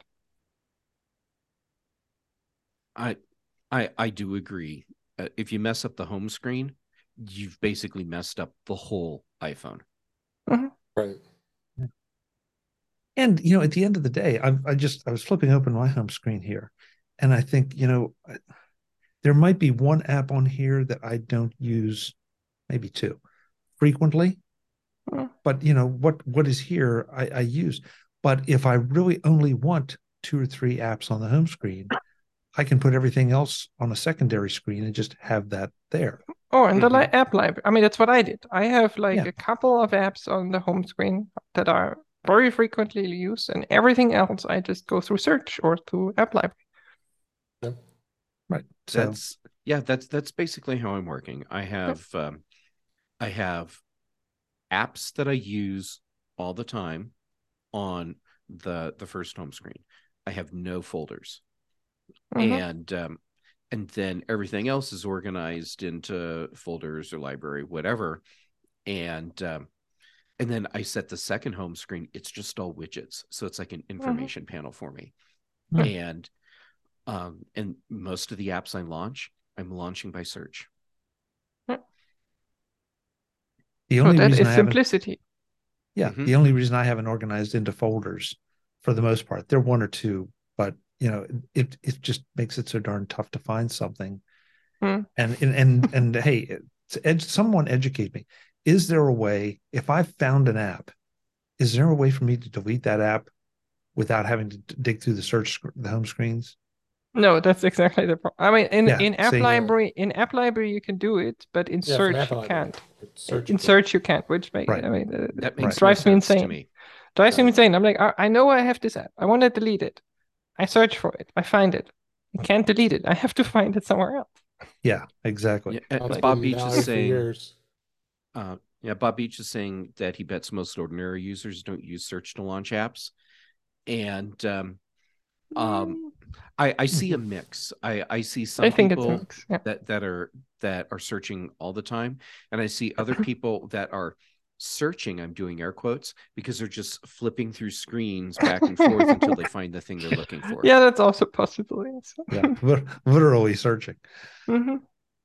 I I I do agree. Uh, if you mess up the home screen, you've basically messed up the whole iPhone. Mhm. Right. And you know, at the end of the day, I, I just I was flipping open my home screen here, and I think you know there might be one app on here that I don't use, maybe two, frequently. Mhm. But you know what what is here I, I use. But if I really only want two or three apps on the home screen, I can put everything else on a secondary screen and just have that there. Oh, and the li Mhm. app library. I mean, that's what I did. I have like Yeah, a couple of apps on the home screen that are very frequently used, and everything else I just go through search or through app library. Yeah. right. So That's yeah, that's that's basically how I'm working. I Yeah. have um I have apps that I use all the time on the the first home screen. I have no folders. Mhm. And um and then everything else is organized into folders or library, whatever. And um and then I set the second home screen. It's just all widgets. So it's like an Mhm. information panel for me. Hmm. And um and most of the apps I launch, I'm launching by search. Yeah. the So only that reason is I haven't simplicity. yeah, Mm-hmm. the only reason I haven't organized into folders for the most part, there are one or two, but you know, it it just makes it so darn tough to find something. Mm. And and and, and hey, ed, someone educate me. Is there a way, if I found an app, is there a way for me to delete that app without having to dig through the search the home screens? No, that's exactly the problem. I mean, in Yeah, in app see, Yeah. library, in app library you can do it, but in Yeah, from search Apple you Library. can't. But In search you in can. search you can't, which make right, I mean, uh, That it makes right. no drives me sense to insane. me. Drives me Right. insane. I'm like, I, I know I have this app. I want to delete it. I search for it. I find it. I can't delete it. I have to find it somewhere else. Yeah, exactly. Yeah, uh, Well, it's Bob been Beach that is way for saying years. uh yeah, Bob Beach is saying that he bets most ordinary users don't use search to launch apps. And um um Mm, I, I see a mix. I, I see I some think it's a people mix. Yeah. that that are that are searching all the time, and I see other people that are searching. I'm doing air quotes because they're just flipping through screens back and forth until they find the thing they're looking for. Yeah, that's also possible. Yes. Yeah, literally searching. Mhm.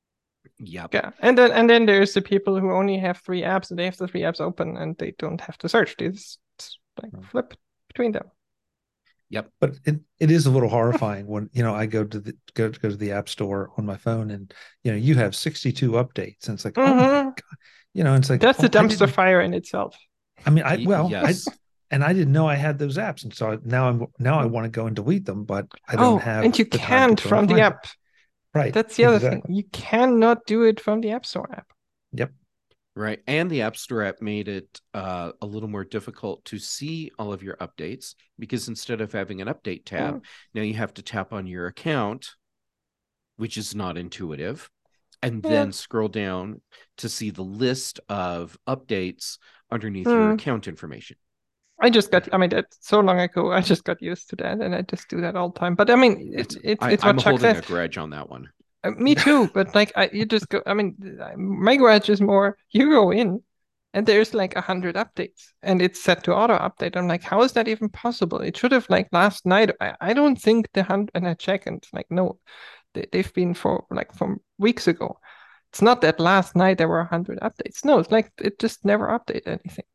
Yep. Yeah, and then and then there's the people who only have three apps and they have the three apps open and they don't have to search. They just like flip between them. Yep. But it, it is a little horrifying when you know I go to the go, go to the app store on my phone and you know you have sixty-two updates and it's like oh my Mhm. god, you know, and it's like That's oh a I dumpster didn't fire in itself. I mean I Y- well I yes. and I didn't know I had those apps and so now I'm now I want to go and delete them but I don't Oh, and have you the time to can't go and from the find them. app. Right, That's the other thing. exactly. You cannot do it from the App Store app. Yep. Right. And the App Store app made it uh, a little more difficult to see all of your updates because instead of having an update tab, Mm. now you have to tap on your account, which is not intuitive, and Yeah. then scroll down to see the list of updates underneath your Mm. account information. I just got, I mean, that's so long ago, I just got used to that and I just do that all the time. But I mean, it, It's, it's, I, it's what I'm Chuck holding says. a grudge on that one. Uh, me too, but like I, you just go. I mean, my grudge is more. You go in, and there's like a hundred updates, and it's set to auto update. I'm like, how is that even possible? It should have like last night. I, I don't think the hundred. And I check, and it's like, no, They, they've been for like from weeks ago. It's not that last night there were a hundred updates. No, it's like it just never updated anything.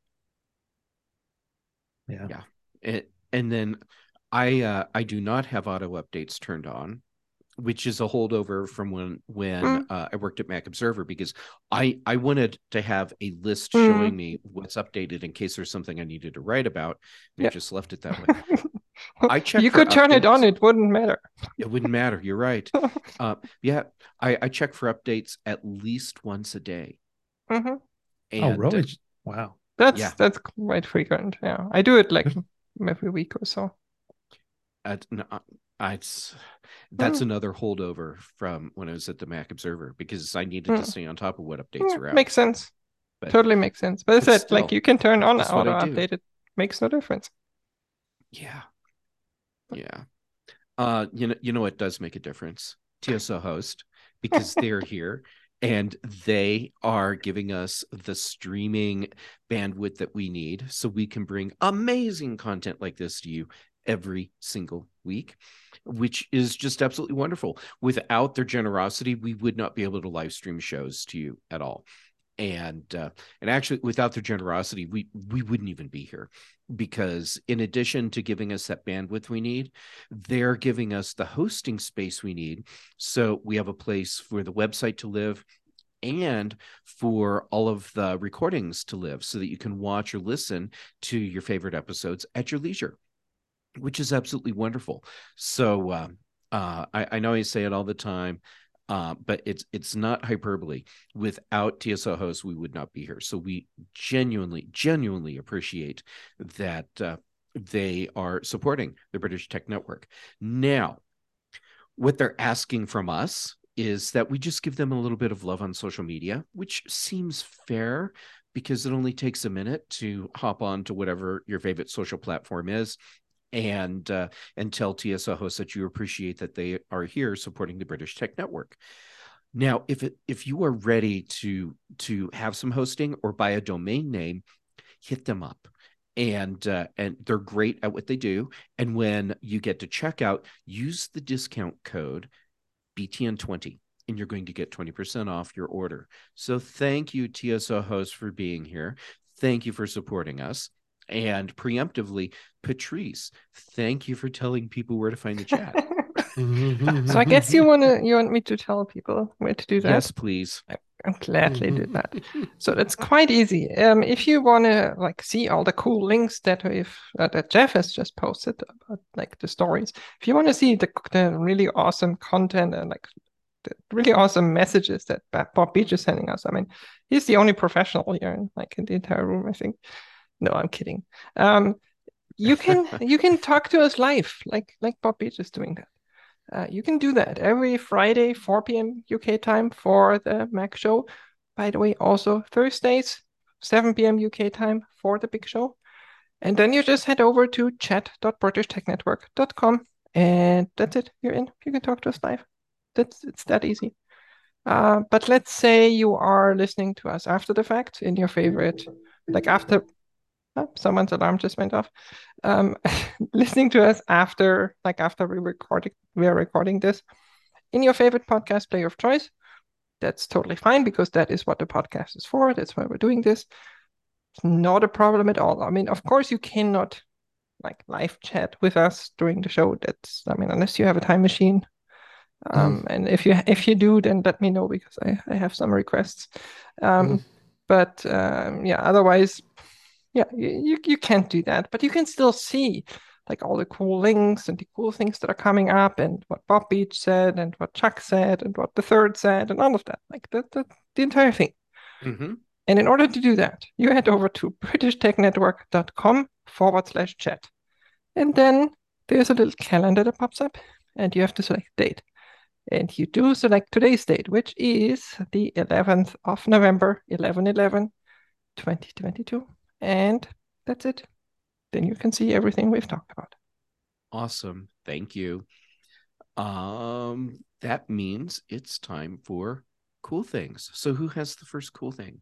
Yeah. Yeah. And, and then I uh, I do not have auto updates turned on, which is a holdover from when when Mm. uh, I worked at Mac Observer, because I I wanted to have a list Mm. showing me what's updated in case there's something I needed to write about. And Yeah. I just left it that way. I check You for could turn it on; updates. it wouldn't matter. It wouldn't matter. You're right. Uh, yeah, I, I check for updates at least once a day. Mm-hmm. And, oh, really? uh, Wow. That's Yeah. that's quite frequent. Yeah, I do it like every week or so. at, no, I, it's, that's Mm. another holdover from when I was at the Mac Observer, because I needed to Mm. stay on top of what updates Yeah, are out. makes sense. But Totally makes sense. But I but said, like, still, you can turn on that's what auto I do. update. It makes no difference. Yeah. Yeah. Uh, you know, you know what does make a difference? T S O Host, because they're here and they are giving us the streaming bandwidth that we need so we can bring amazing content like this to you every single week, which is just absolutely wonderful. Without their generosity, we would not be able to live stream shows to you at all. And uh, and actually, without their generosity, we we wouldn't even be here, because in addition to giving us that bandwidth we need, they're giving us the hosting space we need. So we have a place for the website to live and for all of the recordings to live, so that you can watch or listen to your favorite episodes at your leisure, which is absolutely wonderful. So uh, uh, I, I know I say it all the time. Uh, but it's it's not hyperbole. Without T S O Host, we would not be here. So we genuinely, genuinely appreciate that uh, they are supporting the British Tech Network. Now, what they're asking from us is that we just give them a little bit of love on social media, which seems fair, because it only takes a minute to hop on to whatever your favorite social platform is, and uh, and tell T S O Host that you appreciate that they are here supporting the British Tech Network. Now, if it, if you are ready to to have some hosting or buy a domain name, hit them up. And uh, and they're great at what they do. And when you get to checkout, use the discount code B T N twenty, and you're going to get twenty percent off your order. So thank you, T S O Host, for being here. Thank you for supporting us. And preemptively, Patrice, thank you for telling people where to find the chat. So I guess you wanna you want me to tell people where to do that? Yes, please. I'll gladly do that. So that's quite easy. Um, if you wanna like see all the cool links that we've uh, that Jeff has just posted about like the stories, if you want to see the the really awesome content and like the really awesome messages that Bob Beach is sending us, I mean, he's the only professional here in like in the entire room, I think. No, I'm kidding. Um, you can you can talk to us live, like like Bob Beach is doing that. Uh, you can do that every Friday, four p m U K time for the Mac Show. By the way, also Thursdays, seven p m U K time for the Big Show. And then you just head over to chat dot british tech network dot com, and that's it. You're in. You can talk to us live. That's it's that easy. Uh, but let's say you are listening to us after the fact in your favorite, like after oh, someone's alarm just went off. Um, listening to us after, like after we recording, we are recording this in your favorite podcast player of choice. That's totally fine, because that is what the podcast is for. That's why we're doing this. It's not a problem at all. I mean, of course, you cannot like live chat with us during the show. That's, I mean, unless you have a time machine. Um, mm. And if you if you do, then let me know, because I, I have some requests. Um, mm. But um, yeah, otherwise, yeah, you, you can't do that. But you can still see like all the cool links and the cool things that are coming up, and what Bob Beach said, and what Chuck said, and what the third said, and all of that, like the, the, the entire thing. Mm-hmm. And in order to do that, you head over to british tech network dot com forward slash chat. And then there's a little calendar that pops up, and you have to select date. And you do select today's date, which is the eleventh of November, eleven eleven twenty twenty-two. And that's it. Then you can see everything we've talked about. Awesome. Thank you. Um, that means it's time for cool things. So who has the first cool thing?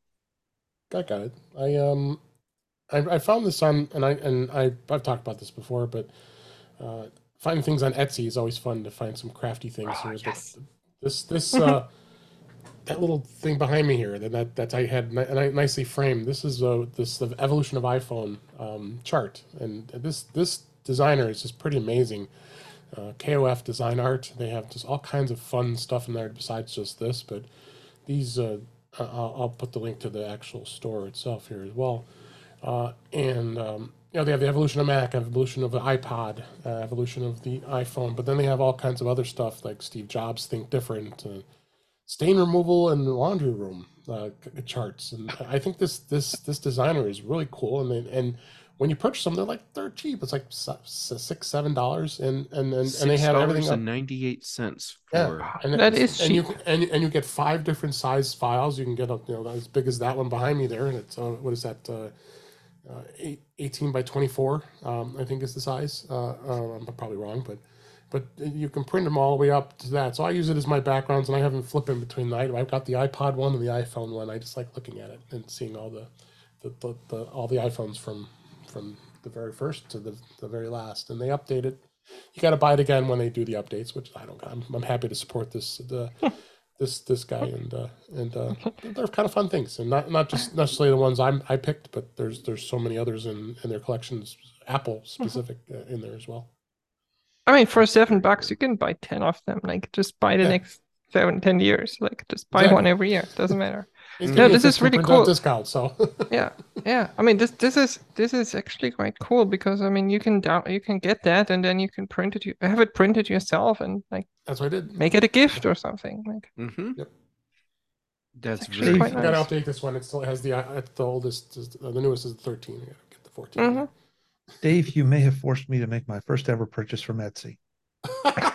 I got it. I um I, I found this on and I and I I've talked about this before, but uh finding things on Etsy is always fun to find some crafty things Oh, here. yes. But this this uh, that little thing behind me here that that, that I had ni- ni- nicely framed. This is uh, this the evolution of iPhone um, chart, and this this designer is just pretty amazing. Uh, K O F Design Art. They have just all kinds of fun stuff in there besides just this. But these, uh, I- I'll, I'll put the link to the actual store itself here as well. Uh, and um, you know, they have the evolution of Mac, evolution of the iPod, uh, evolution of the iPhone. But then they have all kinds of other stuff like Steve Jobs Think Different, uh, stain removal in the laundry room uh, c- charts. And I think this this this designer is really cool. And they, and when you purchase them, they're like they're cheap. It's like s- s- six seven dollars, and and and, and they Six have everything dollars up. and ninety eight cents Yeah, for. and That it's, is and you cheap. and and you get five different size files. You can get a, you know as big as that one behind me there, and it's uh, what is that? Uh, uh, eight, eighteen by twenty-four, um, I think is the size. Uh, uh, I'm probably wrong, but but you can print them all the way up to that. So I use it as my backgrounds, and I have them flipping between the. I've got the iPod one and the iPhone one. I just like looking at it and seeing all the, the, the, the all the iPhones from from the very first to the, the very last, and they update it. You got to buy it again when they do the updates, which I don't. I'm, I'm happy to support this the this this guy, and uh, and uh, they're kind of fun things, and not not just necessarily the ones I'm I picked, but there's there's so many others in in their collections, Apple specific uh, in there as well. I mean, for seven bucks, you can buy ten of them. Like, just buy the Yeah, next seven, ten years. Like, just buy one exactly. every year. Doesn't matter. He's No, giving you a this is really fifteen percent cool. discount, so Yeah, yeah. I mean, this this is this is actually quite cool because I mean, you can down you can get that and then you can print it. You have it printed yourself and like that's what I did. make it a gift or something. Like, Mm-hmm. Yep. it's That's actually very Dave, quite I got to cool. nice. update this one. It still has the uh, the oldest, is- uh, the newest is the thirteen. I got to get the fourteen in hmm Dave, you may have forced me to make my first ever purchase from Etsy. there.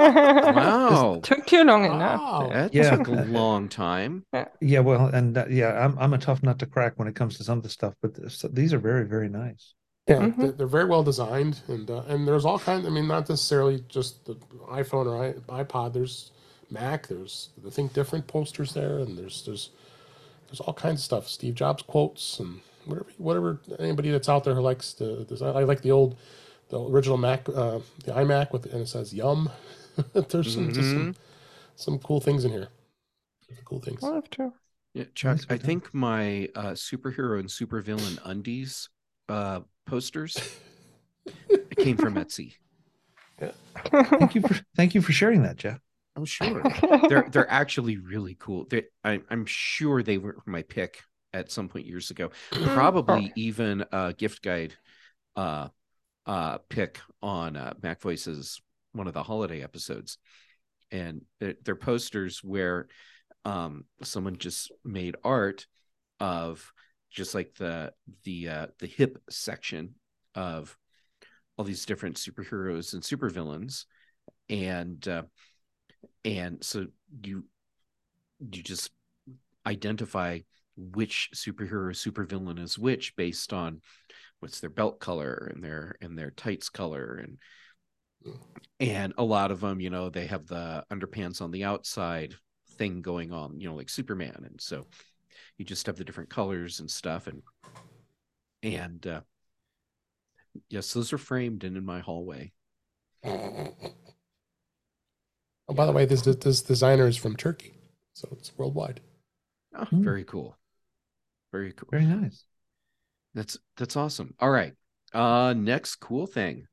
Wow. Took you long enough. Wow. That Yeah, took a uh, long time. Yeah. yeah. Well, and uh, yeah, I'm I'm a tough nut to crack when it comes to some of the stuff, but this, these are very very nice. Yeah, hmm they're, they're very well designed, and uh, and there's all kinds. I mean, not necessarily just the iPhone or I, iPod. There's Mac. There's the Think Different posters there, and there's there's there's all kinds of stuff. Steve Jobs quotes and whatever whatever anybody that's out there who likes the design. I like the old, the original Mac, uh, the iMac with and it says Yum. There's some just Mm-hmm. some some cool things in here. Cool things. I'll have to. Yeah, Chuck, Nicely I done. think my uh, superhero and supervillain undies uh, posters came from Etsy. Thank you for thank you for sharing that, Jeff. Oh, sure. They're they're actually really cool. They, I, I'm sure they were my pick at some point years ago. Probably even a gift guide uh, uh, pick on uh, Mac Voices, one of the holiday episodes. And they're, they're posters where um, someone just made art of just like the the uh, the hip section of all these different superheroes and supervillains, and uh, and so you you just identify which superhero or supervillain is which based on what's their belt color and their and their tights color, and and a lot of them, you know, they have the underpants on the outside thing going on, you know, like Superman, and so you just have the different colors and stuff, and and uh, yes, those are framed and in my hallway. Oh, by the way, this this designer is from Turkey, so it's worldwide. Oh, Hmm. very cool, very cool. Very nice. That's that's awesome. All right, uh, next cool thing.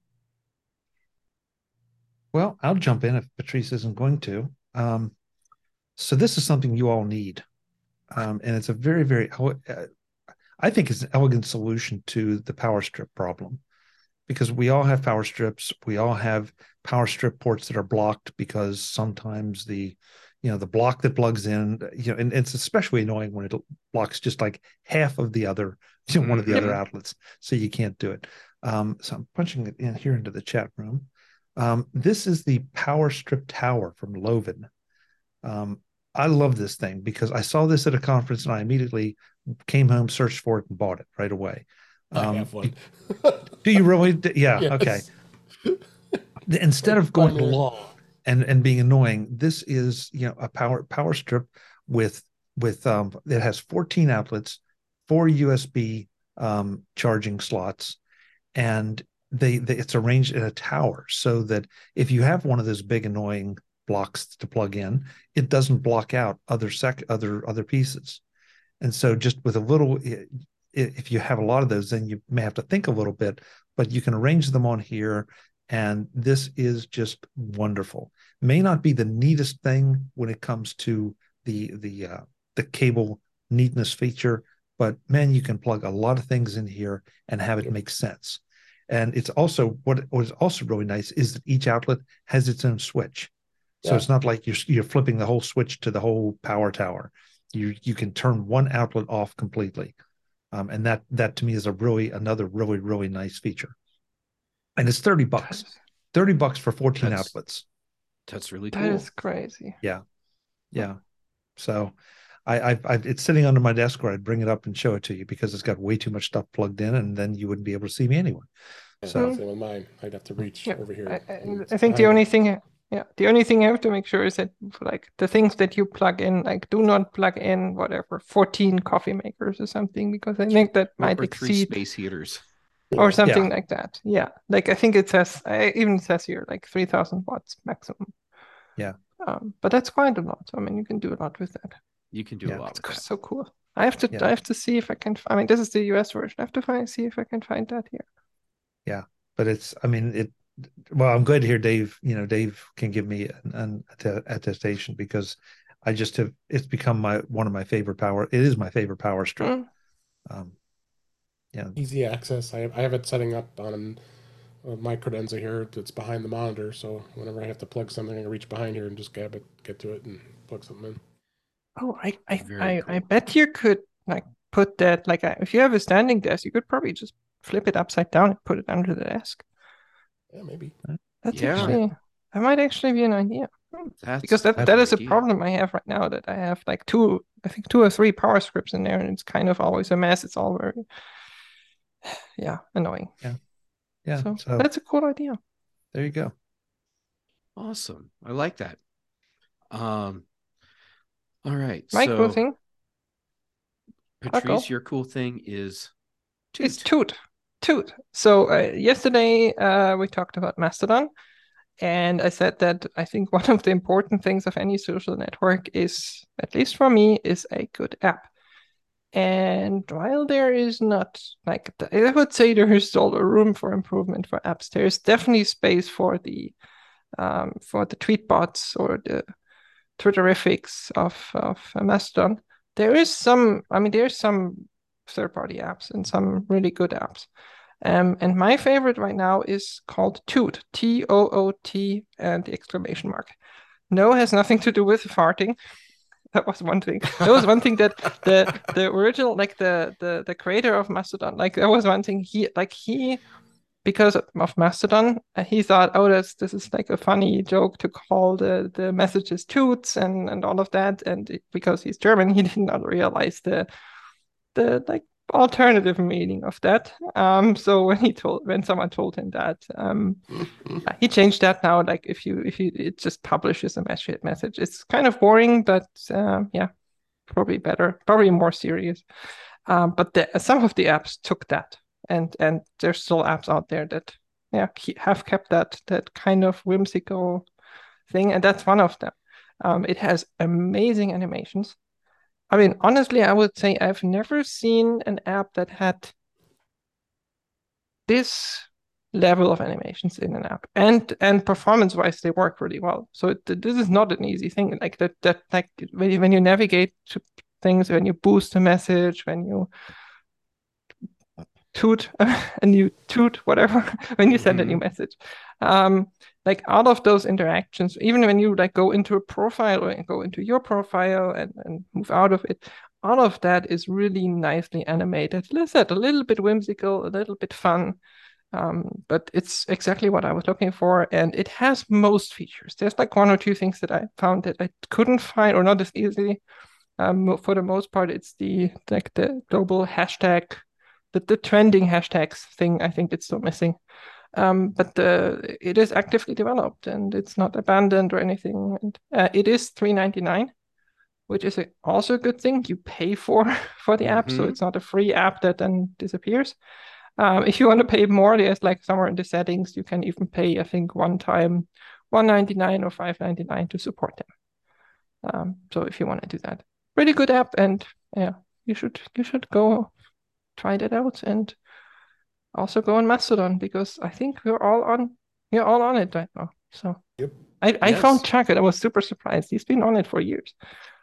Well, I'll jump in if Patrice isn't going to. Um, so this is something you all need, um, and it's a very, very, uh, I think it's an elegant solution to the power strip problem, because we all have power strips. We all have power strip ports that are blocked because sometimes the, you know, the block that plugs in, you know, and it's especially annoying when it blocks just like half of the other, you know, one of the other Mhm. outlets, so you can't do it. Um, so I'm punching it in here into the chat room. Um, this is the Power Strip Tower from Loven. Um, I love this thing because I saw this at a conference and I immediately came home, searched for it, and bought it right away. I Um, have one. do you really? Yeah. Yes. Okay. Instead of going Primary. long and and being annoying, this is, you know, a power power strip with with um it has fourteen outlets, four U S B um charging slots, and they, they it's arranged in a tower so that if you have one of those big annoying blocks to plug in, it doesn't block out other sec other other pieces. And so just with a little, if you have a lot of those, then you may have to think a little bit, but you can arrange them on here. And this is just wonderful. May not be the neatest thing when it comes to the the uh, the cable neatness feature, but man, you can plug a lot of things in here and have it make sense. And it's also what what is also really nice is that each outlet has its own switch. So yeah. It's not like you're you're flipping the whole switch to the whole power tower. You you can turn one outlet off completely, um, and that that to me is a really another really really nice feature. And it's thirty bucks, thirty bucks for fourteen that's, outlets. That's really cool. That is crazy. Yeah, yeah. So, I, I I it's sitting under my desk where I'd bring it up and show it to you because it's got way too much stuff plugged in, and then you wouldn't be able to see me anyway. Yeah, so, same with mine. I'd have to reach yeah, over here. I, I, I think the only thing. Yeah, the only thing I have to make sure is that like the things that you plug in, like do not plug in whatever fourteen coffee makers or something, because I think that or, might or exceed three space heaters or something yeah. like that. Yeah, like I think it says, I even says here like three thousand watts maximum. Yeah, um, but that's quite a lot. I mean, you can do a lot with that. You can do yeah. a lot. It's with that. So cool. I have to yeah. I have to see if I can. I mean, this is the U S version. I have to find see if I can find that here. Yeah, but it's. I mean, it. Well, I'm glad to hear Dave, you know, Dave can give me an, an attestation because I just have, it's become my, one of my favorite power. It is my favorite power strip. Mm. Um, yeah. Easy access. I have, I have it setting up on uh, my credenza here that's behind the monitor. So whenever I have to plug something, I can reach behind here and just grab it, get to it and plug something in. Oh, I, I, I, cool. I bet you could like put that, like if you have a standing desk, you could probably just flip it upside down and put it under the desk. Yeah, maybe. That's yeah. actually, that might actually be an idea. That's, because that, that's that is a idea. problem I have right now, that I have like two, I think two or three power scripts in there, and it's kind of always a mess. It's all very, yeah, annoying. Yeah. Yeah. So, so that's a cool idea. There you go. Awesome. I like that. Um, all right. My so, cool thing. Patrice, your cool thing is Toot. It's Toot. Toot. So uh, yesterday uh, we talked about Mastodon, and I said that I think one of the important things of any social network is, at least for me, is a good app. And while there is not, like, I would say there is still a room for improvement for apps, there is definitely space for the um, for the tweetbots or the Twitterifics of of Mastodon. There is some, I mean, there's some third-party apps and some really good apps. Um, and my favorite right now is called Toot, T O O T and the exclamation mark. No, it has nothing to do with farting. That was one thing. That was one thing that the the original, like the the the creator of Mastodon, like that was one thing he like he because of Mastodon, he thought, oh, this this is like a funny joke to call the the messages toots and and all of that, and it, because he's German, he did not realize the the like alternative meaning of that. Um, so when he told when someone told him that, um, he changed that now. Like if you if you it just publishes a message message. It's kind of boring, but um, yeah, probably better, probably more serious. Um, but the, some of the apps took that. And and there's still apps out there that yeah have kept that that kind of whimsical thing, and that's one of them. Um, it has amazing animations. I mean, honestly, I would say I've never seen an app that had this level of animations in an app, and and performance-wise, they work really well. So it, this is not an easy thing. Like that that like when you, when you navigate to things, when you boost a message, when you toot and you toot whatever when you send mm-hmm. a new message, um like all of those interactions, even when you like go into a profile or go into your profile and, and move out of it, all of that is really nicely animated. As I said, a little bit whimsical, a little bit fun, um but it's exactly what I was looking for, and it has most features. There's like one or two things that I found that I couldn't find, or not as easily. Um for the most part, it's the like the global hashtag, The, the trending hashtags thing. I think it's still missing, um, but the, it is actively developed and it's not abandoned or anything. And uh, it is three ninety-nine, which is a, also a good thing. You pay for for the mm-hmm. app, so it's not a free app that then disappears. Um, if you want to pay more, there's like somewhere in the settings you can even pay, I think, one time one ninety-nine or five ninety-nine to support them. Um, so if you want to do that, really good app, and yeah, you should you should go try that out, and also go on Mastodon, because I think we're all on we're all on it right now. So Yep. I, I Yes. found Chuck and I was super surprised. He's been on it for years.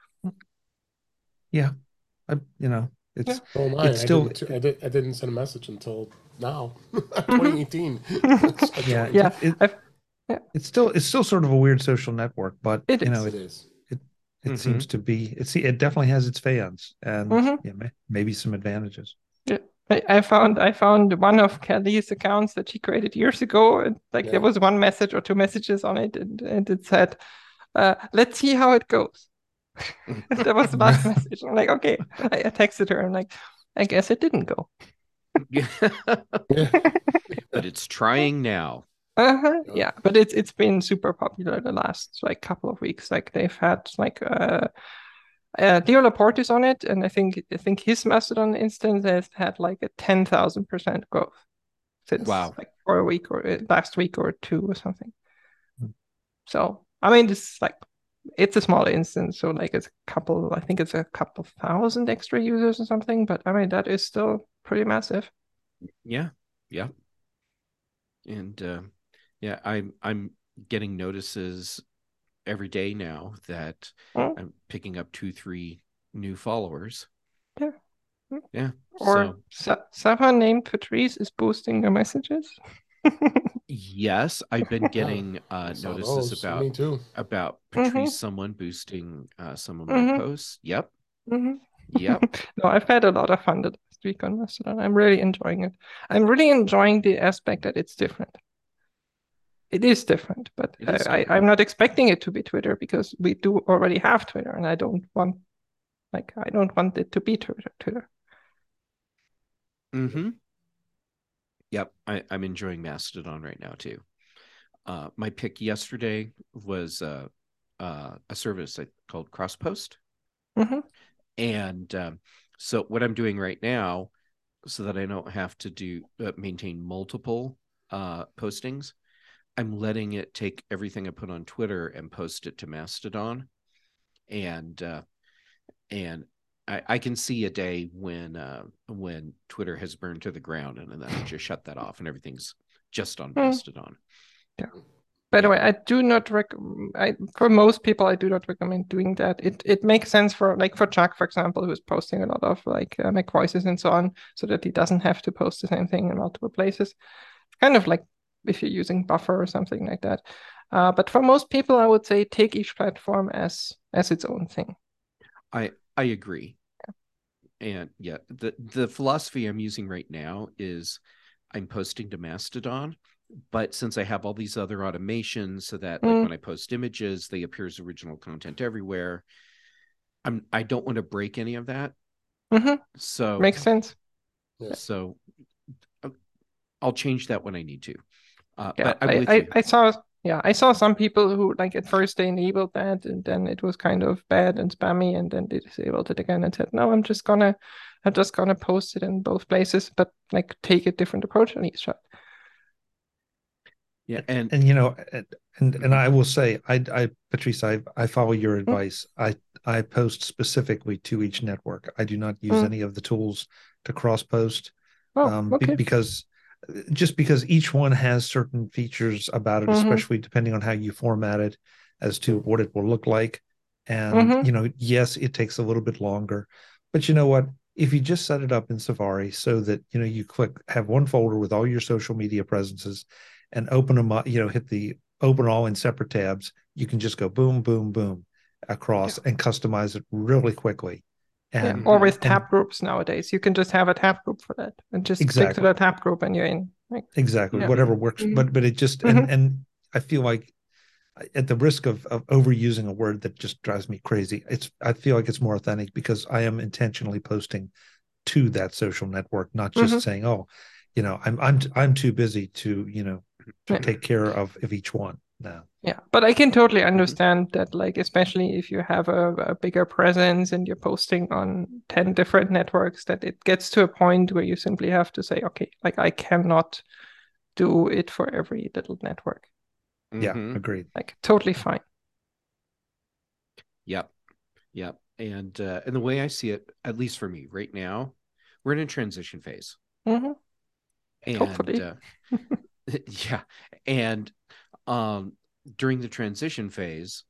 Yeah, I, you know, it's Yeah. So am I. it's I still didn't, I, did, I didn't send a message until now, twenty eighteen. So I yeah joined. Yeah, it, I've, yeah, it's still it's still sort of a weird social network, but it you know is. It it is. it it Mhm. seems to be it's it definitely has its fans, and Mhm. yeah, may, maybe some advantages. Yeah. I, I found I found one of Kelly's accounts that she created years ago, and like Yeah. there was one message or two messages on it, and, and it said, uh, "Let's see how it goes." That was the last message. I'm like, okay. I, I texted her. I'm like, I guess it didn't go. Yeah. But it's trying now. Uh-huh. Yeah. Yeah, but it's it's been super popular the last like couple of weeks. Like they've had like uh, uh Leo Laporte is on it, and I think I think his Mastodon instance has had like a ten thousand percent growth since Wow. like for a week or uh, last week or two or something. Hmm. So I mean, this is like it's a small instance, so like it's a couple. I think it's a couple thousand extra users or something. But I mean, that is still pretty massive. Yeah. Yeah. And uh, yeah, I'm I'm getting notices every day now that Hmm. I'm picking up two, three new followers. Yeah. Yeah. Or So so, someone named Patrice is boosting your messages. yes, I've been getting uh, I saw notices those. about Me too. about Mhm. Patrice, someone boosting uh, some of my Mhm. posts. Yep. Mhm. Yep. No, I've had a lot of fun the last week on Mastodon. I'm really enjoying it. I'm really enjoying the aspect that it's different. It is different, but It is I, I, different. I'm not expecting it to be Twitter, because we do already have Twitter, and I don't want like I don't want it to be Twitter. Twitter. Mm-hmm. Yep. I, I'm enjoying Mastodon right now too. Uh, my pick yesterday was uh, uh, a service called Crosspost. Mhm. And um, so what I'm doing right now, so that I don't have to do uh, maintain multiple uh, postings, I'm letting it take everything I put on Twitter and post it to Mastodon. And uh, and I, I can see a day when uh, when Twitter has burned to the ground, and then I just shut that off, and everything's just on Hmm. Mastodon. By the Yeah. way, I do not rec. I for most people, I do not recommend doing that. It it makes sense for like for Chuck, for example, who's posting a lot of like uh, Mac voices and so on, so that he doesn't have to post the same thing in multiple places. Kind of like if you're using Buffer or something like that. Uh, but for most people, I would say take each platform as as its own thing. I I agree. And yeah, the the philosophy I'm using right now is I'm posting to Mastodon, but since I have all these other automations so that like Mm. when I post images, they appear as original content everywhere. I'm I don't want to break any of that. Mm-hmm. So Makes sense. Yes. so I'll change that when I need to. Uh, Yeah, but I'm I, with I, you. I saw yeah, I saw some people who like at first they enabled that, and then it was kind of bad and spammy, and then they disabled it again and said, no, I'm just gonna I'm just gonna post it in both places, but like take a different approach on each shot. Yeah, and And you know, and and, and I will say, I, I, Patrice, I, I follow your advice. I, I post specifically to each network. I do not use Mm. any of the tools to cross post, Oh, um, be- okay. because just because each one has certain features about it, Mhm. especially depending on how you format it, as to what it will look like. And Mhm. you know, yes, it takes a little bit longer, but you know what? If you just set it up in Safari so that you know you click have one folder with all your social media presences, and open them up, you know, hit the open all in separate tabs, you can just go boom, boom, boom across Yeah. and customize it really quickly. Yeah, And or Mhm. with and tab groups nowadays, you can just have a tab group for that, and just stick to exactly, the tab group, and you're in. Like, exactly, yeah. whatever works. Mhm. But but it just Mhm. and and I feel like at the risk of, of overusing a word that just drives me crazy, it's I feel like it's more authentic because I am intentionally posting to that social network, not just Mhm. saying, oh, you know, I'm I'm I'm too busy to, you know, to Yeah. take care of, of each one. no. Yeah, but I can totally Mm-hmm. understand that, like, especially if you have a, a bigger presence and you're posting on ten different networks, that it gets to a point where you simply have to say, okay, like, I cannot do it for every little network. Yeah, Mm-hmm. agreed. Like, totally fine. Yep. Yep. And uh, and the way I see it, at least for me right now, we're in a transition phase. hmm And Hopefully. uh, yeah. And um during the transition phase,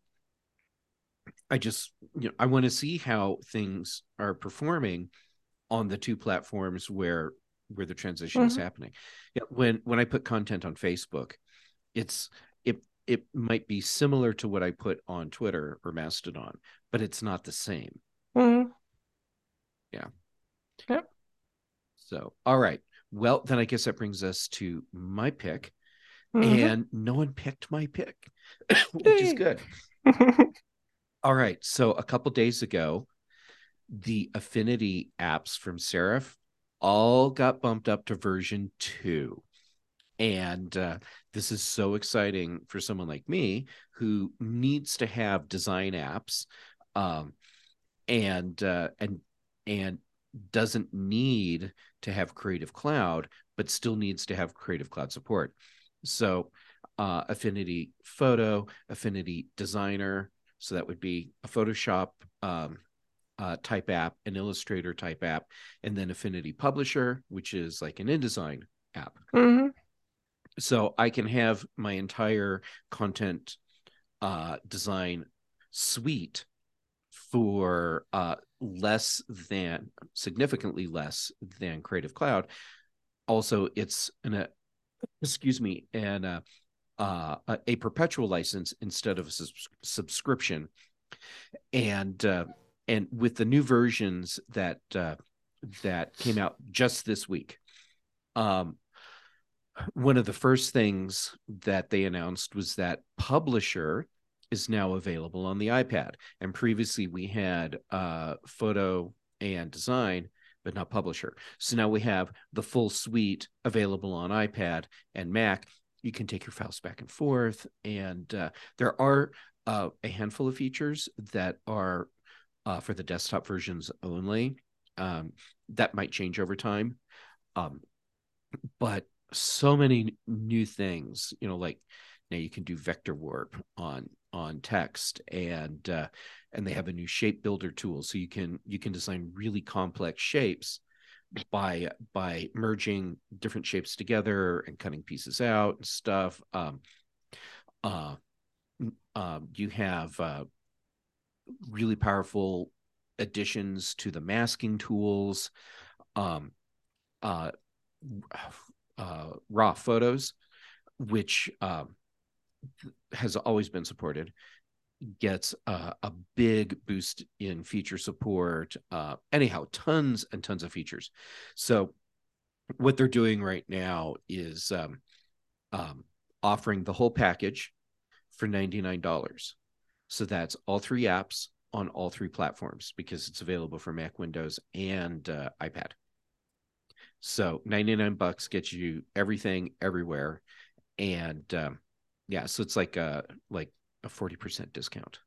I just, you know, I want to see how things are performing on the two platforms where where the transition is hmm happening. Yeah, when when I put content on Facebook, it's it it might be similar to what I put on Twitter or Mastodon, but it's not the same. hmm Yeah. Yeah. So, all right. Well, then I guess that brings us to my pick. hmm And no one picked my pick, which is good. All right. So, a couple days ago, the Affinity apps from Serif all got bumped up to version two. And uh, this is so exciting for someone like me who needs to have design apps um, and uh, and and doesn't need to have Creative Cloud, but still needs to have Creative Cloud support. So uh, Affinity Photo, Affinity Designer, so that would be a Photoshop um, uh, type app, an Illustrator type app, and then Affinity Publisher, which is like an InDesign app. hmm So I can have my entire content uh, design suite for uh, less than, significantly less than Creative Cloud. Also, it's an, a, excuse me, and uh, uh, a perpetual license instead of a subs- subscription. And uh, and with the new versions that uh, that came out just this week, um, one of the first things that they announced was that Publisher is now available on the iPad. And previously we had uh, Photo and Design, but not Publisher. So now we have the full suite available on iPad and Mac. You can take your files back and forth. And uh, there are uh, a handful of features that are uh, for the desktop versions only. Um, that might change over time. Um, but so many new things, you know, like now you can do vector warp on on text, and uh, and they have a new shape builder tool, so you can you can design really complex shapes by by merging different shapes together and cutting pieces out and stuff. Um, uh, uh, you have uh, really powerful additions to the masking tools. Um, uh, uh, raw photos, which um, has always been supported, gets uh, a big boost in feature support. Uh, anyhow, tons and tons of features. So what they're doing right now is um, um, offering the whole package for ninety-nine dollars. So that's all three apps on all three platforms because it's available for Mac, Windows, and uh, iPad. So ninety-nine bucks gets you everything everywhere. And um, yeah, so it's like a like a forty percent discount.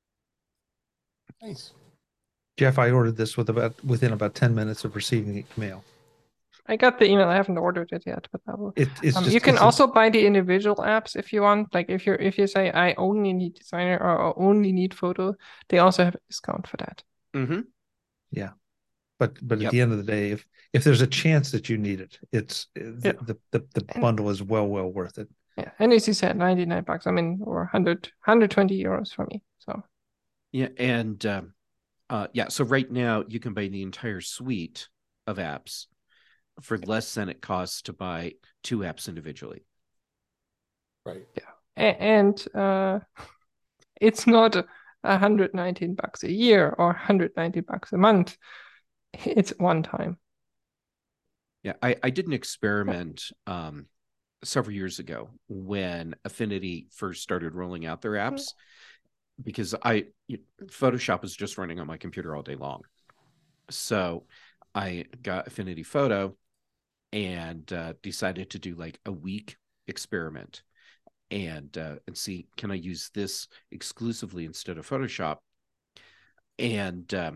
Nice. Jeff, I ordered this with about within about ten minutes of receiving the email. I got the email. I haven't ordered it yet, but I will. It, it's Um, just you can it's a- also buy the individual apps if you want. Like if you're if you say I only need Designer or only need Photo, they also have a discount for that. Mm-hmm. yeah. But but at Yep. the end of the day, if if there's a chance that you need it, it's Yeah. the, the the the And- bundle is well well worth it. Yeah, and as you said, ninety-nine bucks. I mean, or one hundred, one hundred twenty euros for me. So Yeah, and um, uh, yeah, so right now you can buy the entire suite of apps for less than it costs to buy two apps individually. Right. A- and uh, it's not one hundred nineteen bucks a year or one hundred ninety bucks a month. It's one time. Yeah, I, I did an experiment um, several years ago when Affinity first started rolling out their apps because I Photoshop was just running on my computer all day long. So I got Affinity Photo and uh, decided to do like a week experiment. and uh, and see, can I use this exclusively instead of Photoshop? And um,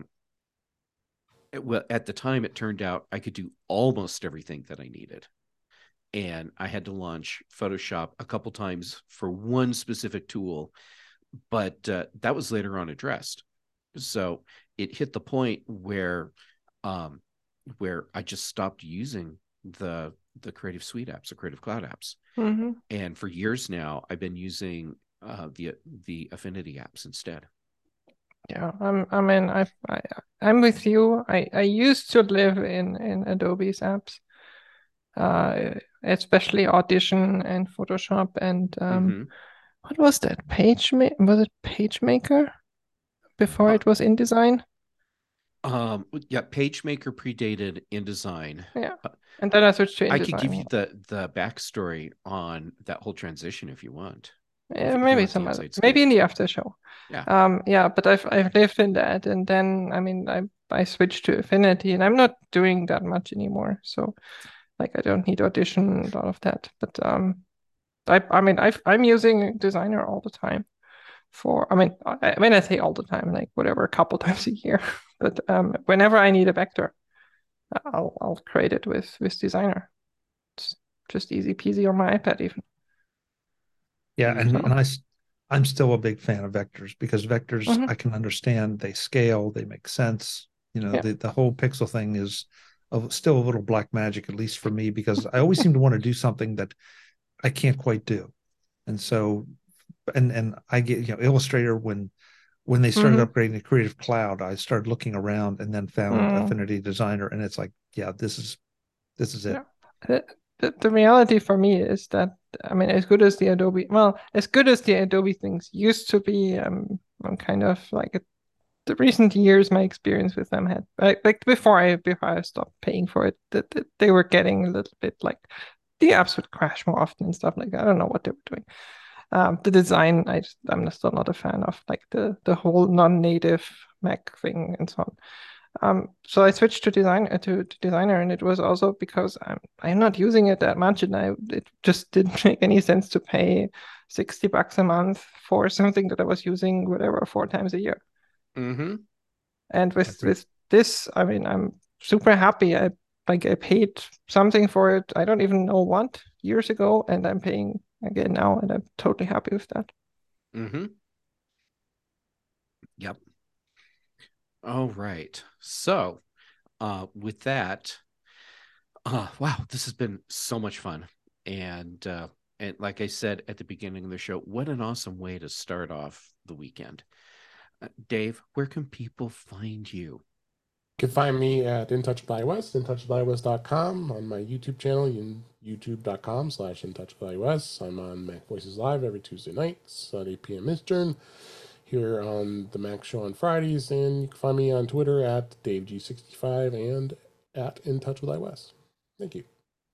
it, well, at the time, it turned out I could do almost everything that I needed. And I had to launch Photoshop a couple times for one specific tool, but uh, that was later on addressed. So it hit the point where um, where I just stopped using the the Creative Suite apps, the Creative Cloud apps. Mm-hmm. And for years now, I've been using uh, the the Affinity apps instead. Yeah, I'm. I mean, I, I, I'm with you. I, I used to live in in Adobe's apps, uh, especially Audition and Photoshop, and um, Mm-hmm. what was that? PageMaker? Was it PageMaker before Uh, it was InDesign? Um, yeah, PageMaker predated InDesign. Yeah, Uh, and then I switched to I could give InDesign. you the the backstory on that whole transition if you want. Yeah, If, if you maybe want the some other, inside maybe scoop. in the after show. Yeah. Um, yeah, but I've I've lived in that, and then I mean I I switched to Affinity, and I'm not doing that much anymore. So like I don't need Audition and all of that. But um, I I mean I I'm using Designer all the time. For I mean I, when I say all the time, like whatever, a couple times a year. But um, whenever I need a vector, I'll I'll create it with with Designer. It's just easy peasy on my iPad even. Yeah, and, Mhm. and I, s- I'm still a big fan of vectors because vectors Mhm. I can understand. They scale, they make sense. You know, Yeah. the, the whole pixel thing is a, still a little black magic, at least for me, because I always seem to want to do something that I can't quite do. And so, and and I get, you know, Illustrator when when they started Mhm. upgrading to Creative Cloud, I started looking around and then found Mm. Affinity Designer, and it's like, yeah, this is this is it. Yeah. The, the, the reality for me is that I mean, as good as the Adobe, well, as good as the Adobe things used to be, um, I'm kind of like a, the recent years, my experience with them had like, like before I before I stopped paying for it, that, that they were getting a little bit like the apps would crash more often and stuff like that. I don't know what they were doing. Um, the design, I just, I'm still not a fan of like the the whole non-native Mac thing and so on. Um, so I switched to design uh, to, to designer, and it was also because I'm I'm not using it that much, and I it just didn't make any sense to pay sixty bucks a month for something that I was using whatever four times a year. Mm-hmm. And with Agreed. with this, I mean, I'm super happy. I like I paid something for it. I don't even know what years ago, and I'm paying again now, and I'm totally happy with that. Mm-hmm. Yep. All right. So, uh, with that, uh, wow, this has been so much fun. And uh, and like I said at the beginning of the show, what an awesome way to start off the weekend. Uh, Dave, where can people find you? You can find me at In Touch with iOS, in touch with iOS dot com, on my YouTube channel, youtube dot com slash In Touch with iOS. I'm on Mac Voices Live every Tuesday nights at eight p.m. Eastern, here on the Mac Show on Fridays, and you can find me on Twitter at Dave G sixty-five and at In Touch with iOS. Thank you.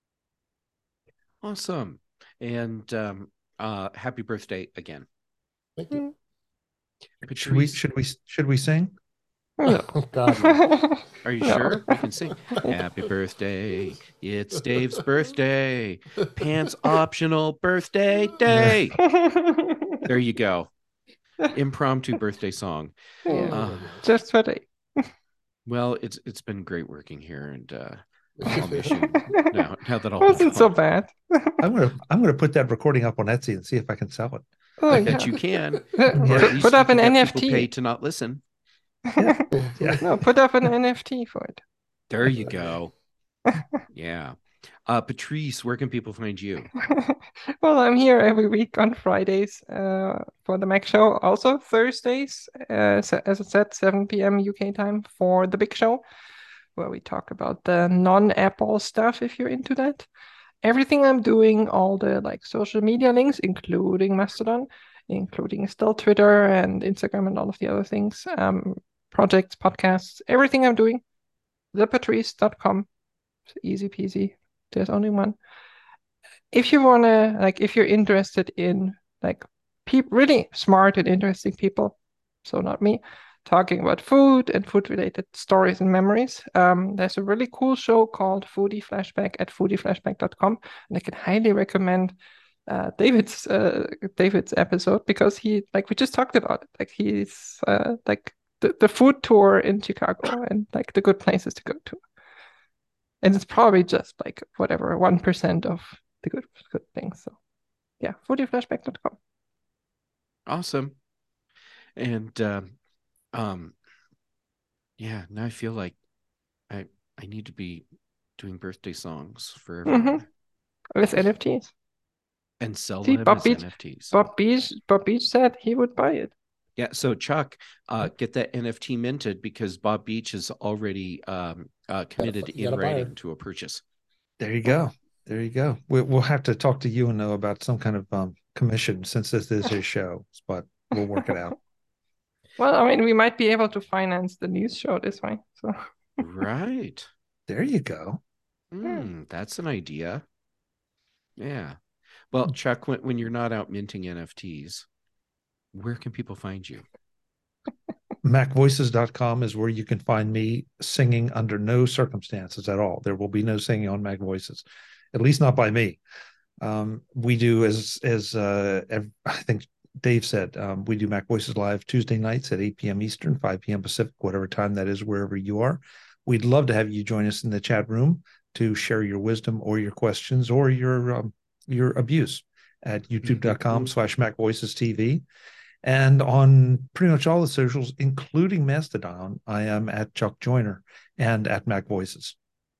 Awesome. And um, uh, happy birthday again. Thank you. Should we Patrice, should we should we sing? No. Oh, God, no. are you No. sure? We can sing. Happy birthday. It's Dave's birthday. Pants optional birthday day. There you go. Impromptu birthday song. Yeah. Uh, Just for the well, it's it's been great working here, and uh, I'll miss you now. Now that I'll be wasn't so gone. bad. I'm gonna I'm gonna put that recording up on Etsy and see if I can sell it. Oh I yeah. bet you can. Uh, Or at put, least put you up can an get people N F T. paid to not listen. Yeah. No, put up an N F T for it. There you go. Yeah. Uh, Patrice, where can people find you? Well, I'm here every week on Fridays uh, for the Mac Show. Also Thursdays, uh, so- as I said, seven p.m. U K time for the Big Show, where we talk about the non-Apple stuff if you're into that. Everything I'm doing, all the like social media links, including Mastodon, including still Twitter and Instagram and all of the other things, um, projects, podcasts, everything I'm doing, the patrice dot com. Easy peasy. There's only one. If you wanna like, if you're interested in like peop really smart and interesting people, so not me, talking about food and food related stories and memories, um, there's a really cool show called Foodie Flashback at foodie flashback dot com, and I can highly recommend uh, David's uh, David's episode, because he, like, we just talked about it. Like, he's uh, like the, the food tour in Chicago and like the good places to go to. And it's probably just like whatever one percent of the good good things. So yeah, foodie flashback dot com. Awesome. And um, um, yeah, now I feel like I I need to be doing birthday songs for everyone mm-hmm. With N F Ts. And sell See, them Bob as Beach, N F Ts. Bob Beach, Bob Beach said he would buy it. Yeah, so Chuck, uh, get that N F T minted, because Bob Beach is already um, uh, committed You in gotta buy writing it. to a purchase. There you go. There you go. We, we'll have to talk to you and know about some kind of um, commission, since this is his show, but we'll work it out. Well, I mean, we might be able to finance the news show this way. So Right. There you go. Mm, that's an idea. Yeah. Well, Chuck, when, when you're not out minting N F Ts, where can people find you? mac voices dot com is where you can find me singing under no circumstances at all. There will be no singing on Mac Voices, at least not by me. Um, we do, as as uh, I think Dave said, um, we do Mac Voices Live Tuesday nights at eight p.m. Eastern, five p.m. Pacific, whatever time that is, wherever you are. We'd love to have you join us in the chat room to share your wisdom or your questions or your um, your abuse at youtube dot com slash Mac Voices T V. And on pretty much all the socials, including Mastodon, I am at Chuck Joyner and at Mac Voices.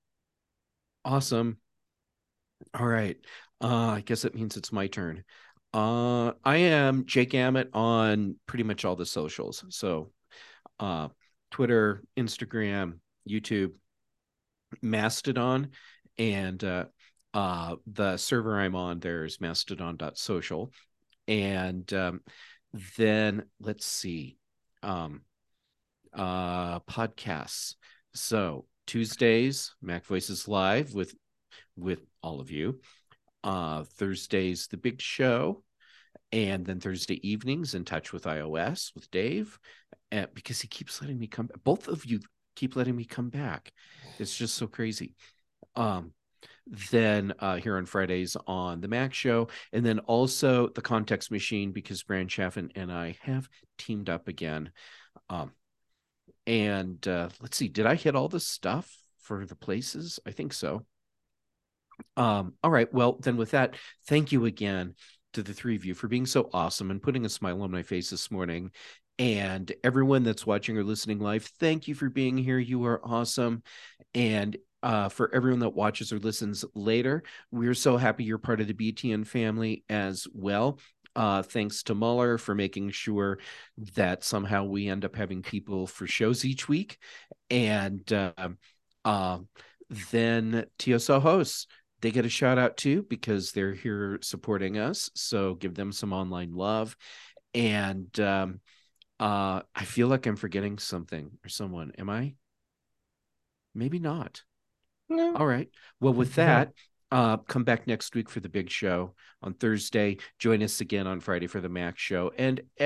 Awesome. All right. Uh, I guess it means it's my turn. Uh, I am Jake Gamet on pretty much all the socials. So uh, Twitter, Instagram, YouTube, Mastodon, and uh, uh, the server I'm on there is mastodon dot social. And um, then let's see, um, uh, podcasts. So Tuesdays, Mac Voices Live with with all of you. Uh, Thursdays, The Big Show. And then Thursday evenings, In Touch with iOS with Dave, uh, because he keeps letting me come. Both of you keep letting me come back. It's just so crazy. Um, then uh, here on Fridays on the Mac Show, and then also the Context Machine, because Brand Chaffin and I have teamed up again. Um, and uh, let's see, did I hit all the stuff for the places? I think so. Um, all right. Well, then with that, thank you again to the three of you for being so awesome and putting a smile on my face this morning. And everyone that's watching or listening live, thank you for being here. You are awesome. And uh, for everyone that watches or listens later, we're so happy you're part of the B T N family as well. Uh, thanks to Muller for making sure that somehow we end up having people for shows each week. And uh, uh, then T S O hosts, they get a shout out too, because they're here supporting us. So give them some online love. And um, uh, I feel like I'm forgetting something or someone. Am I? Maybe not. No. All right. Well, with that, uh, come back next week for the big show on Thursday. Join us again on Friday for the Mac Show. And